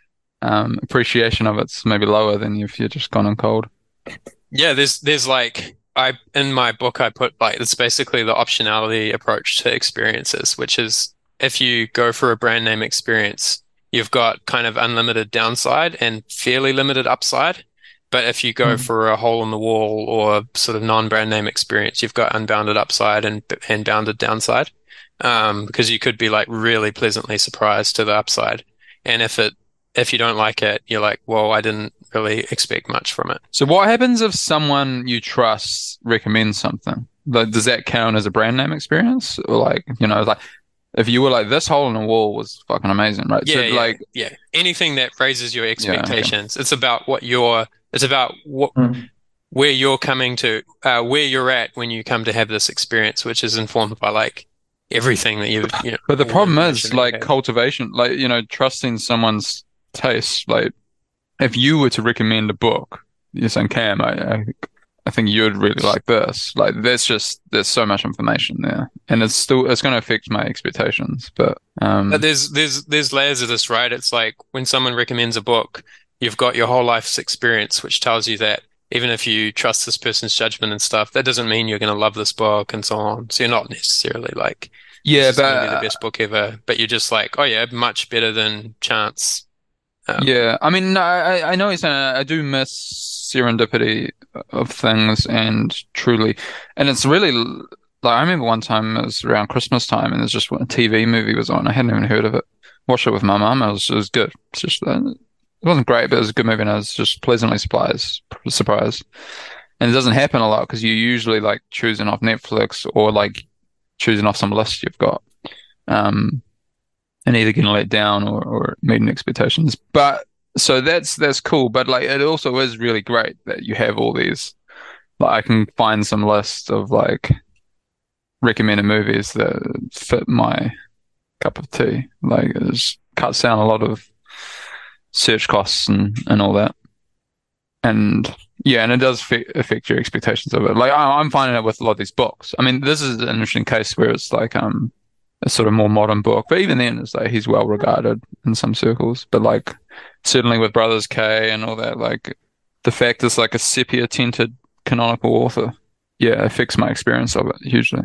um appreciation of it's maybe lower than if you're just gone in cold. Yeah, there's there's like I in my book I put like it's basically the optionality approach to experiences, which is if you go for a brand name experience, you've got kind of unlimited downside and fairly limited upside. But if you go Hmm. for a hole in the wall or sort of non-brand name experience, you've got unbounded upside and and bounded downside. Um, because you could be like really pleasantly surprised to the upside. And if it if you don't like it, you're like, well, I didn't really expect much from it. So what happens if someone you trust recommends something? Like, does that count as a brand name experience? Or like, you know, like if you were like, this hole in the wall was fucking amazing, right? Yeah, So yeah, like, yeah. Anything that raises your okay. expectations. It's about what you're, it's about what, Hmm. where you're coming to, uh, where you're at when you come to have this experience, which is informed by like everything that you've, you know, but the all problem is information that you like have. cultivation, like, you know, trusting someone's taste. Like if you were to recommend a book, you're saying, Cam, I, I, I I think you'd really like this. Like, there's just there's so much information there, and it's still it's going to affect my expectations. But um, But there's there's there's layers of this, right? It's like when someone recommends a book, you've got your whole life's experience, which tells you that even if you trust this person's judgment and stuff, that doesn't mean you're going to love this book and so on. So you're not necessarily like, yeah, this is going to be but the best book ever, but you're just like, oh yeah, much better than chance. Um, yeah, I mean, I I know it's uh, I do miss serendipity of things, and truly, and it's really like I remember one time it was around Christmas time, and there's just a T V movie was on. I hadn't even heard of it. Watched it with my mum. It was it was good. It's just uh, it wasn't great, but it was a good movie, and I was just pleasantly surprised. Surprised, and it doesn't happen a lot because you're usually like choosing off Netflix or like choosing off some list you've got. Um, and either getting let down or, or meeting expectations. But so that's that's cool. But like it also is really great that you have all these. Like I can find some list of like recommended movies that fit my cup of tea. Like it just cuts down a lot of search costs and, and all that. And yeah, and it does fe- affect your expectations of it. Like I, I'm finding it with a lot of these books. I mean, this is an interesting case where it's like um. a sort of more modern book, but even then, it's like he's well regarded in some circles. But like, certainly with Brothers K and all that, like the fact it's like a sepia tinted canonical author, yeah, affects my experience of it hugely.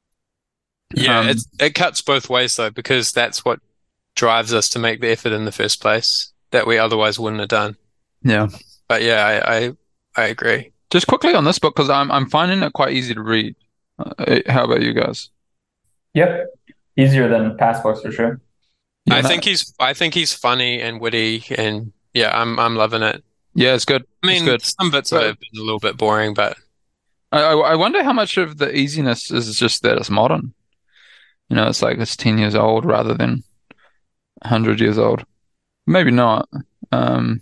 Yeah, Um, it's, it cuts both ways though, because that's what drives us to make the effort in the first place that we otherwise wouldn't have done. yeah. But yeah, I I, I agree. Just quickly on this book because I'm I'm finding it quite easy to read. Uh, how about you guys? Yep. Easier than past books for sure. Yeah, I no- think he's I think he's funny and witty, and yeah, I'm I'm loving it. yeah, it's good. I It's mean, good. some bits of But- it have been a little bit boring, but I, I I wonder how much of the easiness is just that it's modern. You know, it's like it's ten years old rather than one hundred years old. Maybe not. Um,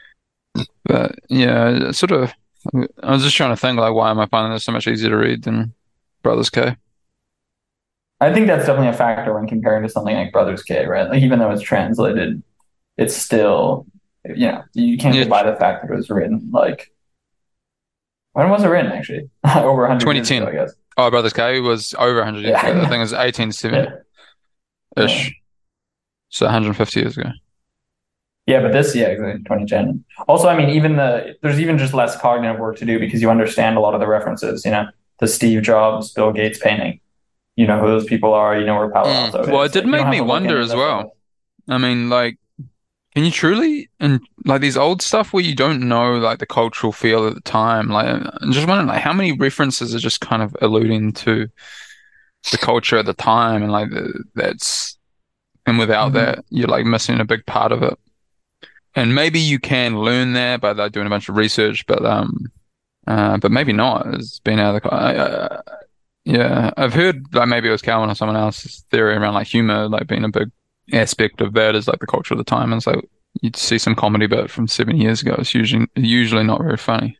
but yeah, it's sort of. I was just trying to think like, why am I finding this so much easier to read than Brothers K? I think that's definitely a factor when comparing to something like Brothers K, right? Like even though it's translated, it's still, you know, you can't Yeah. deny the fact that it was written like when was it written actually? Over one hundred years twenty ten. ago, I guess. Oh, Brothers K was over one hundred years Yeah. ago. I think it was eighteen seventy-ish. Yeah. So one hundred fifty years ago. Yeah, but this, yeah, exactly, twenty ten. Also, I mean, even the there's even just less cognitive work to do because you understand a lot of the references, you know, the Steve Jobs, Bill Gates painting. You know who those people are, you know where Palo Mm. Alto is. Well, it did Like, you make don't have me to look wonder into as that well. stuff. I mean, like, can you truly, and like these old stuff where you don't know like the cultural feel at the time, like I'm just wondering like how many references are just kind of alluding to the culture at the time, and like the, that's, and without Mhm. that, you're like missing a big part of it. And maybe you can learn that by like doing a bunch of research, but um, uh, but maybe not. It's been out of the, I, I, yeah, I've heard like maybe it was Calvin or someone else's theory around like humor, like being a big aspect of that is like the culture of the time. And it's like you'd see some comedy bit from seven years ago. It's usually usually not very funny.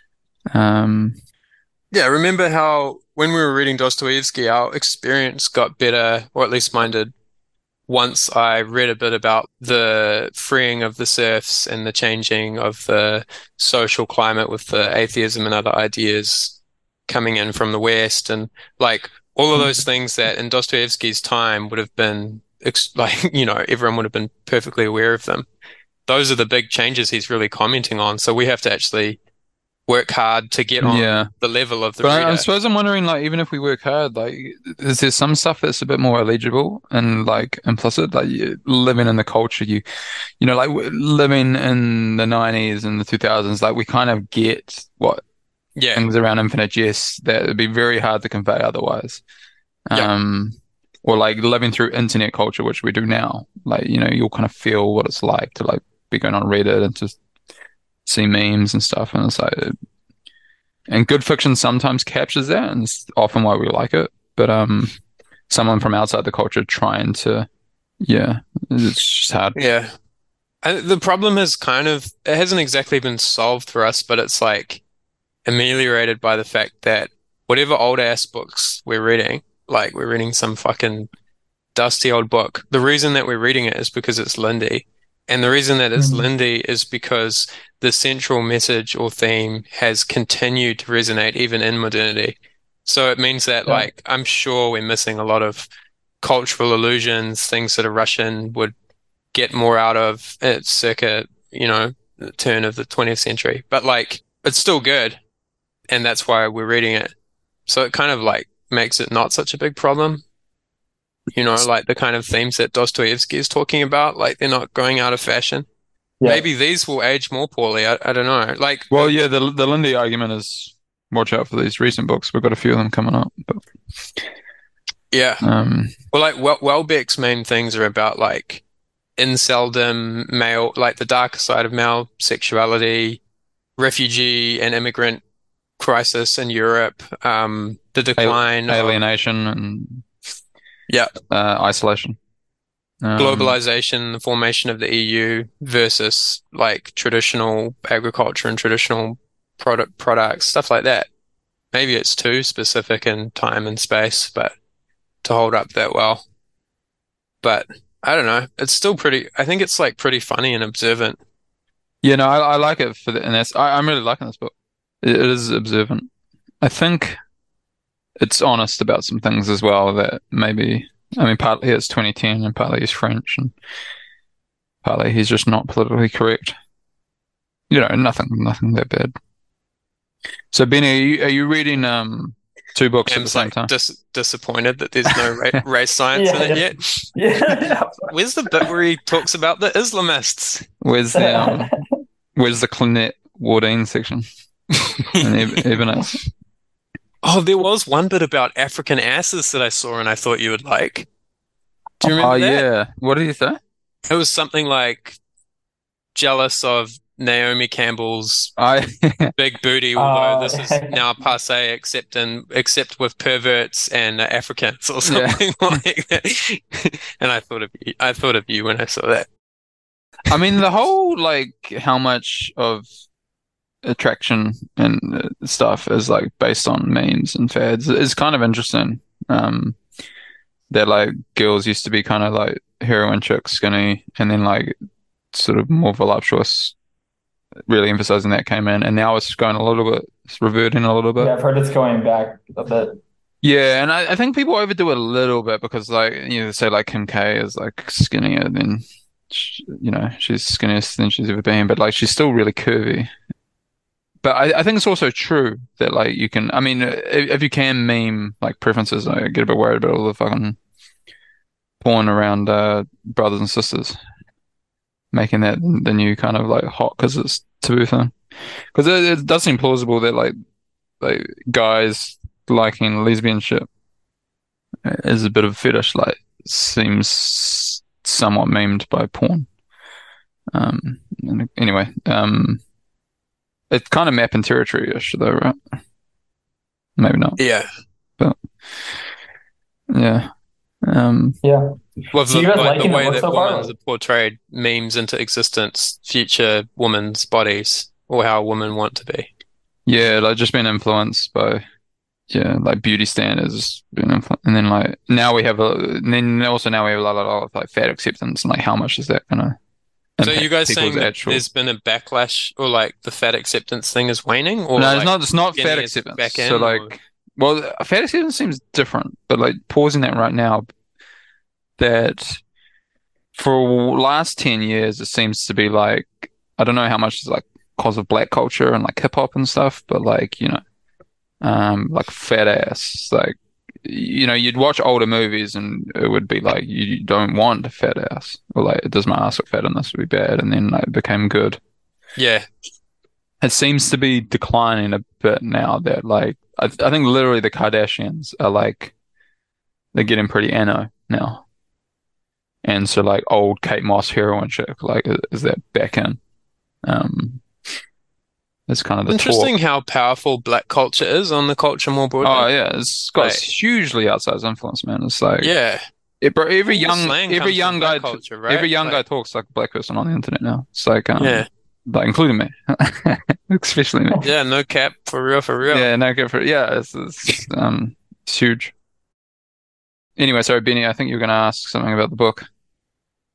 Um, yeah, remember how when we were reading Dostoevsky, our experience got better, or at least mine did, once I read a bit about the freeing of the serfs and the changing of the social climate with the atheism and other ideas coming in from the West, and like all of those things that in Dostoevsky's time would have been ex- like, you know, everyone would have been perfectly aware of them. Those are the big changes he's really commenting on. So we have to actually work hard to get on yeah. the level of the But I, I reader. suppose I'm wondering, like, even if we work hard, like, is there some stuff that's a bit more illegible and like implicit, like you, living in the culture, you, you know, like w- living in the nineties and the two thousands, like we kind of get what Yeah, things around Infinite Jest that would be very hard to convey otherwise. Yeah. Um, or like living through internet culture, which we do now, like, you know, you'll kind of feel what it's like to like be going on Reddit and just see memes and stuff, and it's like, and good fiction sometimes captures that, and it's often why we like it. But um, someone from outside the culture trying to, yeah, it's just hard. yeah. I, the problem is kind of, it hasn't exactly been solved for us, but it's like ameliorated by the fact that whatever old ass books we're reading, like we're reading some fucking dusty old book. The reason that we're reading it is because it's Lindy, And the reason that it's Mm. Lindy is because the central message or theme has continued to resonate even in modernity. So it means that, Yeah. like, I'm sure we're missing a lot of cultural illusions, things that a Russian would get more out of at circa, you know, the turn of the twentieth century. But, like, it's still good, and that's why we're reading it. So it kind of, like, makes it not such a big problem. You know, like the kind of themes that Dostoevsky is talking about, like they're not going out of fashion. Yeah. Maybe these will age more poorly. I, I don't know. Like, Well, yeah, the the Lindy argument is watch out for these recent books. We've got a few of them coming up. But, yeah. um, Well, like Wel Welbeck's main things are about like inceldom, male, like the darker side of male sexuality, refugee and immigrant crisis in Europe, um, the decline of alienation and yeah, uh, isolation. Um, globalization, the formation of the E U versus like traditional agriculture and traditional product products, stuff like that. Maybe it's too specific in time and space, but to hold up that well. But I don't know. It's still pretty, I think it's like pretty funny and observant. Yeah, no, I, I like it for the, and that's I, I'm really liking this book. It, it is observant. I think it's honest about some things as well that maybe, I mean, partly it's twenty ten and partly he's French and partly he's just not politically correct. You know, nothing, nothing that bad. So, Benny, are you, are you reading um two books at the Cam's same like time? dis disappointed that there's no ra race science Yeah, in it yeah. yet. Yeah. Where's the bit where he talks about the Islamists? Where's the um, where's the Clinette Wardine section? And Eb- Ebenezer. Oh, there was one bit about African asses that I saw and I thought you would like. Do you remember Oh that? yeah, what did you say? It was something like jealous of Naomi Campbell's I big booty, although Uh, this is now passé, except in except with perverts and uh, Africans or Yeah. something like that. And I thought of you. I thought of you when I saw that. I mean the whole like how much of attraction and uh, stuff is like based on memes and fads is kind of interesting. Um, that like girls used to be kind of like heroin chicks, skinny, and then like sort of more voluptuous, really emphasizing that came in, and now it's going a little bit, it's reverting a little bit. Yeah, I've heard it's going back a bit. Yeah, and I, I think people overdo it a little bit because like you know, say like Kim K is like skinnier than sh- you know she's skinniest than she's ever been, but like she's still really curvy. But I, I think it's also true that like you can, I mean, if, if you can meme like preferences, I get a bit worried about all the fucking porn around uh, brothers and sisters, making that the new kind of like hot because it's taboo thing. Because it, it does seem plausible that like like guys liking lesbian shit is a bit of a fetish. Like seems somewhat memed by porn. Um. and Anyway. Um. It's kind of map and territory-ish though, right? Maybe not. Yeah. Yeah. Um. Yeah. Well, So the, you guys like the liking the way book that so far? women are portrayed memes into existence, future women's bodies, or how women want to be. Yeah, like just been influenced by yeah, like beauty standards, been influ- and then like now we have a, and then also now we have a lot, a lot of like fat acceptance, and like how much is that gonna So impact you guys people's saying that actual? there's been a backlash, or like the fat acceptance thing is waning, or No, like it's not. It's not getting fat it acceptance. back So in, like, or- well, fat acceptance seems different, but like pausing that right now, that for last ten years it seems to be like I don't know how much is like cause of black culture and like hip hop and stuff, but like you know, um, like fat ass, like you know, you'd watch older movies and it would be like you don't want a fat ass, or like does my ass look fat and this would be bad, and then like it became good. yeah, It seems to be declining a bit now that like I, I think literally the Kardashians are like they're getting pretty anno now. And so like old Kate Moss heroin chick, like is, is that back in? Um that's kind of the interesting talk. how powerful black culture is on the culture more broadly. Oh yeah, it's got Like- hugely outsized influence, man. It's like Yeah, it, bro, every All young slang comes every from young guy black culture, right? every young Like- guy talks like a black person on the internet now. It's like um yeah, like including me. Especially me. yeah. No cap, for real, for real. Yeah, no good for yeah, it's, it's um it's huge. Anyway, sorry, Benny, I think you were gonna ask something about the book.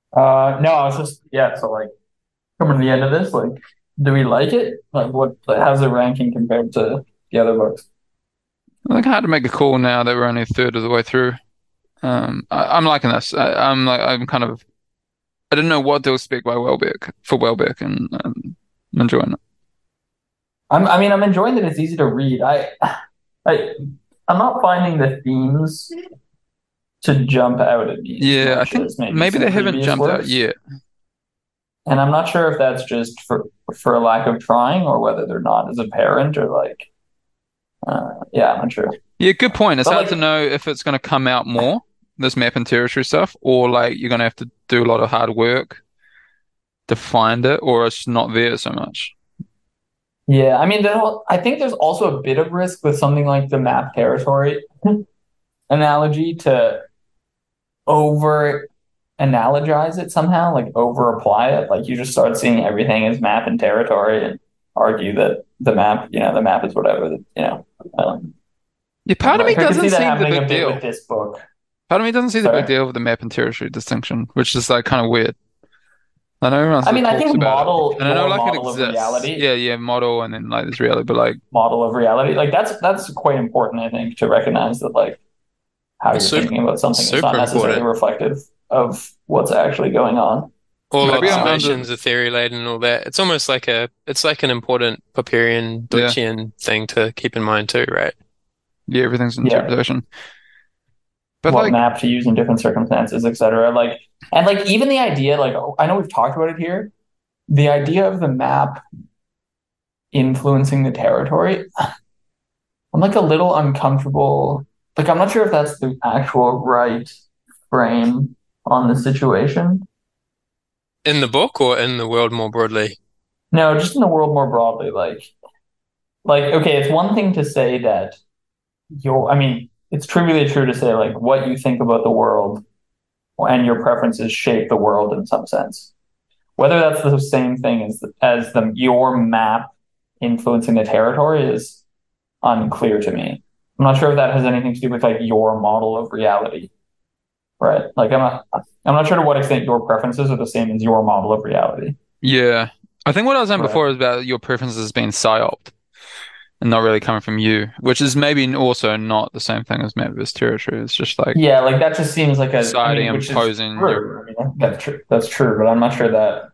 Uh, no, I was just yeah. So like coming to the end of this, like, do we like it? Like, what? Like, how's the ranking compared to the other books? I think hard to make a call now that we're only a third of the way through. Um, I, I'm liking this. I, I'm like I'm kind of I didn't know what to expect by Welbeck for Welbeck, and um, I'm enjoying it. I'm, I mean, I'm enjoying that it's easy to read. I, I, I'm not finding the themes to jump out at me as Yeah, I much think as maybe maybe they some haven't previous jumped out works. yet. And I'm not sure if that's just for for a lack of trying or whether they're not as apparent or like, uh, yeah, I'm not sure. Yeah, good point. It's But hard to like, know if it's going to come out more, this map and territory stuff, or like you're going to have to do a lot of hard work to find it, or it's not there so much. yeah, I mean, the I think there's also a bit of risk with something like the map territory analogy to over analogize it somehow, like over apply it. Like you just start seeing everything as map and territory and argue that the map, you know, the map is whatever, you know. Um, Yeah, part of me like I could see doesn't that see the happening a big bit deal. with this book. Part of me doesn't see the big Sorry. deal with the map and territory distinction, which is like kind of weird. I know everyone I sort of mean, I talks think about it, model and I know your like it model of exists. reality, Yeah, yeah, model, and then like there's reality, but like, model of reality. Like that's that's quite important, I think, to recognize that like how It's you're super, thinking about something is not super necessarily important. reflective of what's actually going on. All maybe I'm Um, under. observations are theory laden and all that. It's almost like a, it's like an important Popperian, Yeah, Deutschian thing to keep in mind too, right? yeah, everything's yeah, interpretation. But what like, map to use in different circumstances, et cetera. Like, and like even the idea, like I know we've talked about it here, the idea of the map influencing the territory. I'm like a little uncomfortable. Like I'm not sure if that's the actual right frame on the situation. In the book or in the world more broadly? No, just in the world more broadly. Like, like okay, it's one thing to say that you're. I mean, it's trivially true to say like what you think about the world and your preferences shape the world in some sense. Whether that's the same thing as as the your map influencing the territory is unclear to me. I'm not sure if that has anything to do with like your model of reality, right? Like I'm not I'm not sure to what extent your preferences are the same as your model of reality, yeah, I think what I was saying right? before is about your preferences being psyoped and not really coming from you, which is maybe also not the same thing as map versus territory. It's just like Yeah, like that just seems like a. I society mean, which is imposing your. true. I mean, that's true. That's true, but I'm not sure that.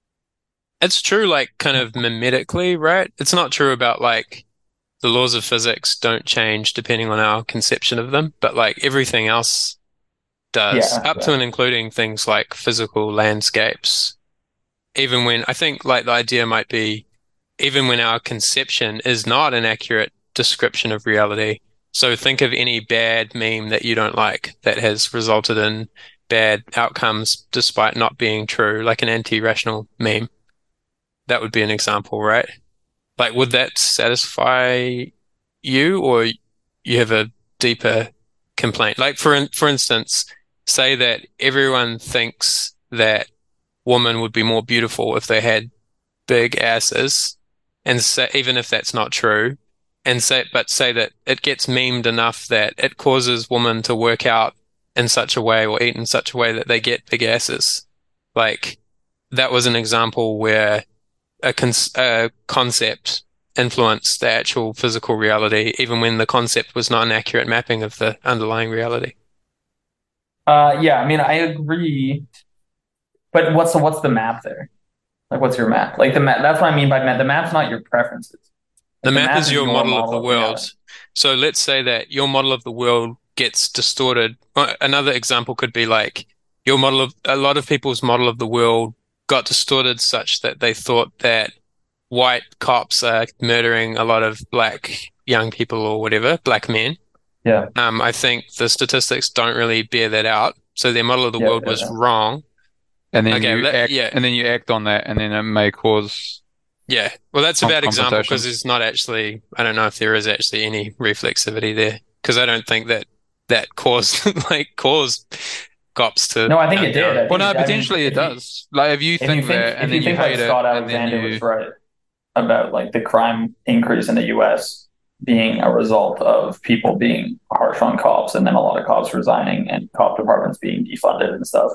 It's true, like kind of mimetically, right? It's not true about like the laws of physics don't change depending on our conception of them, but like everything else does, Yeah, up to yeah, and including things like physical landscapes. Even when I think like the idea might be, even when our conception is not an accurate description of reality. So think of any bad meme that you don't like that has resulted in bad outcomes despite not being true, like an anti-rational meme. That would be an example, right? Like, would that satisfy you, or you have a deeper complaint? Like, for in, for instance, say that everyone thinks that women would be more beautiful if they had big asses, and say, even if that's not true, and say, but say that it gets memed enough that it causes women to work out in such a way or eat in such a way that they get big asses. Like, that was an example where a, con a concept influenced the actual physical reality, even when the concept was not an accurate mapping of the underlying reality. uh, yeah. I mean, I agree. But what's the what's the map there? Like, what's your map? Like the map. That's what I mean by map. The map's not your preferences. The Like the map map is is your your model of the model of world. reality. So let's say that your model of the world gets distorted. Well, another example could be like your model of a lot of people's model of the world got distorted such that they thought that white cops are murdering a lot of black young people or whatever, black men. Yeah, Um, I think the statistics don't really bear that out. So their model of the yeah, world yeah, was yeah. wrong. And then Okay, you let, act, yeah, and then you act on that, and then it may cause yeah. Well, that's a con bad example because confrontation. there's not actually, I don't know if there is actually any reflexivity there because I don't think that that caused like caused cops to No, I think gun it did. down. I Well, think no, it, I mean, potentially it if you does. Like if you if you think think that, and if you then you think like hate it, Scott and then Alexander you, was right about like the crime increase in the U S being a result of people being harsh on cops and then a lot of cops resigning and cop departments being defunded and stuff.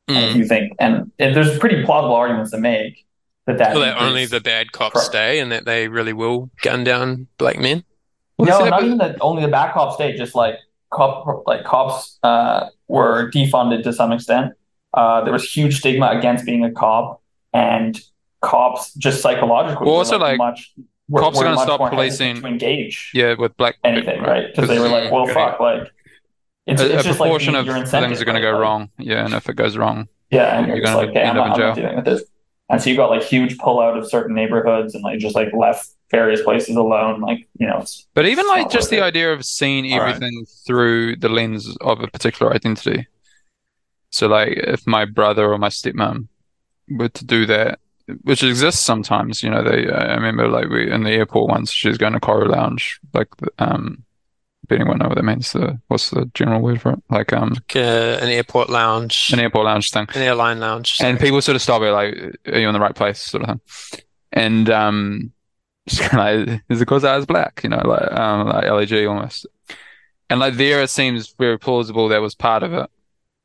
And if Mm. you think, and if there's pretty plausible arguments to make that that So that only increase- the bad cops Pro- stay, and that they really will gun down black men. Well, no, see, not but- even that. Only the bad cops stay. Just like cop, like cops uh, were defunded to some extent. Uh, there was huge stigma against being a cop, and cops just psychologically Well, were, also, like, much were, cops are were gonna much stop more policing- hesitant to engage yeah, with black anything, right? Because they were like, well, fuck, like it's, a, it's a just proportion like of your things incentive, are going right? to go Like, wrong. Yeah, and if it goes wrong, Yeah, and you're, You're just gonna like, okay, I'm end up not, in I'm not jail. dealing with this. And so you got like huge pullout of certain neighborhoods and like just like left various places alone. Like, you know, it's but even It's like not just worth the it. idea of seeing All right. everything through the lens of a particular identity. So, like, if my brother or my stepmom were to do that, which exists sometimes, you know, they. I remember, like, we in the airport once. She's going to Coral Lounge, like, um, if anyone know what that means. The what's the general word for it? Like, um, Like, uh, an airport lounge, an airport lounge thing. an airline lounge. And people sort of stop her, like, are you in the right place, sort of thing. And um, she's kind of like, is it because I was black, you know, like, um, like L A G almost. And like there, it seems very plausible that was part of it,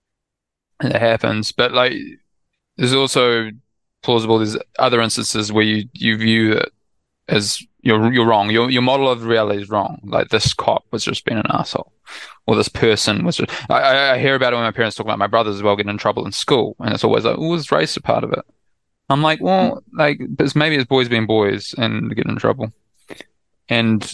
and it happens. But like, there's also plausible. There's other instances where you you view it as you're you're wrong. Your your model of reality is wrong. Like this cop was just being an asshole, or this person was just. I, I I hear about it when my parents talk about my brothers as well getting in trouble in school, and it's always like, oh, was race a part of it? I'm like, well, like, it's maybe it's boys being boys and getting in trouble, and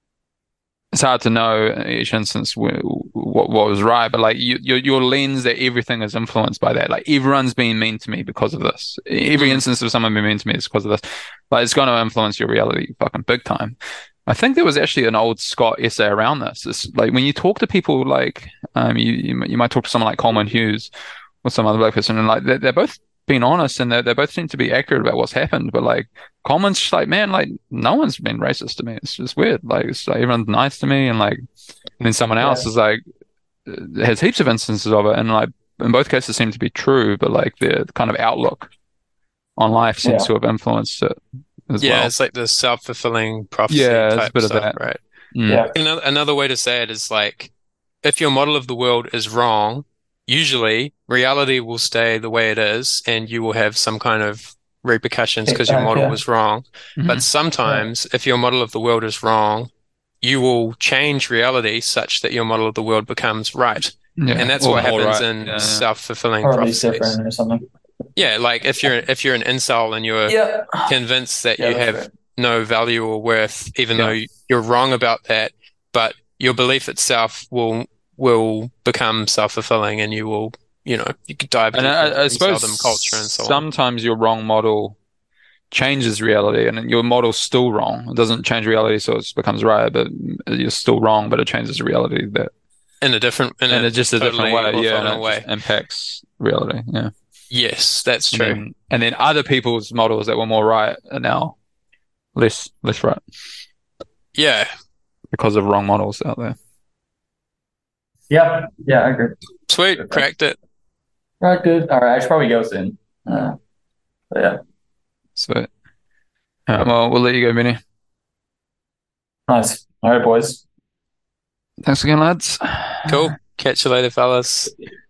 it's hard to know in each instance wh- what what was right. But like, you, your your lens that everything is influenced by that. Like, everyone's being mean to me because of this. Every Mm. instance of someone being mean to me is because of this. Like, it's going to influence your reality fucking big time. I think there was actually an old Scott essay around this. It's like when you talk to people, like, um, you you, might- you might talk to someone like Coleman Hughes or some other black person, and like they're, they're both being honest, and they they both seem to be accurate about what's happened. But like Coleman's just like, man, like no one's been racist to me. It's just weird. Like, it's like everyone's nice to me, and like, and then someone else Yeah. is like uh, has heaps of instances of it, and like in both cases seem to be true, but like their kind of outlook on life seems Yeah. to have influenced it as yeah, well. it's like the self-fulfilling prophecy Yeah, it's a type bit of stuff, that. right? Mm. Yeah. Another, another way to say it is like, if your model of the world is wrong, usually reality will stay the way it is, and you will have some kind of repercussions because your Kickback, model yeah. was wrong. Mhm. But sometimes, if your model of the world is wrong, you will change reality such that your model of the world becomes right. Yeah. And that's Or what more happens right. in Yeah, yeah. self-fulfilling or at least prophecies. different or something. Yeah, like if you're if you're an incel and you're Yeah. convinced that Yeah, you that's have right. no value or worth, even Yeah. though you're wrong about that, but your belief itself will will become self-fulfilling, and you will, you know, you could dive And deeper I, into I suppose incel culture and so on. sometimes your wrong model changes reality, and your model's still wrong. It doesn't change reality, so it becomes right, but you're still wrong, but it changes reality that, In a different, in and a it's just a different totally way, yeah, and orthogonal it way. just impacts reality, yeah. Yes, that's And true. then, and then other people's models that were more right are now less less right Yeah. because of wrong models out there. Yeah. Yeah, I agree. Sweet, cracked it. Right, good. All right, I should probably go soon. Uh, but yeah, So, uh, well, we'll let you go, Benny. nice. All right, boys. Thanks again, lads. Cool. Catch you later, fellas.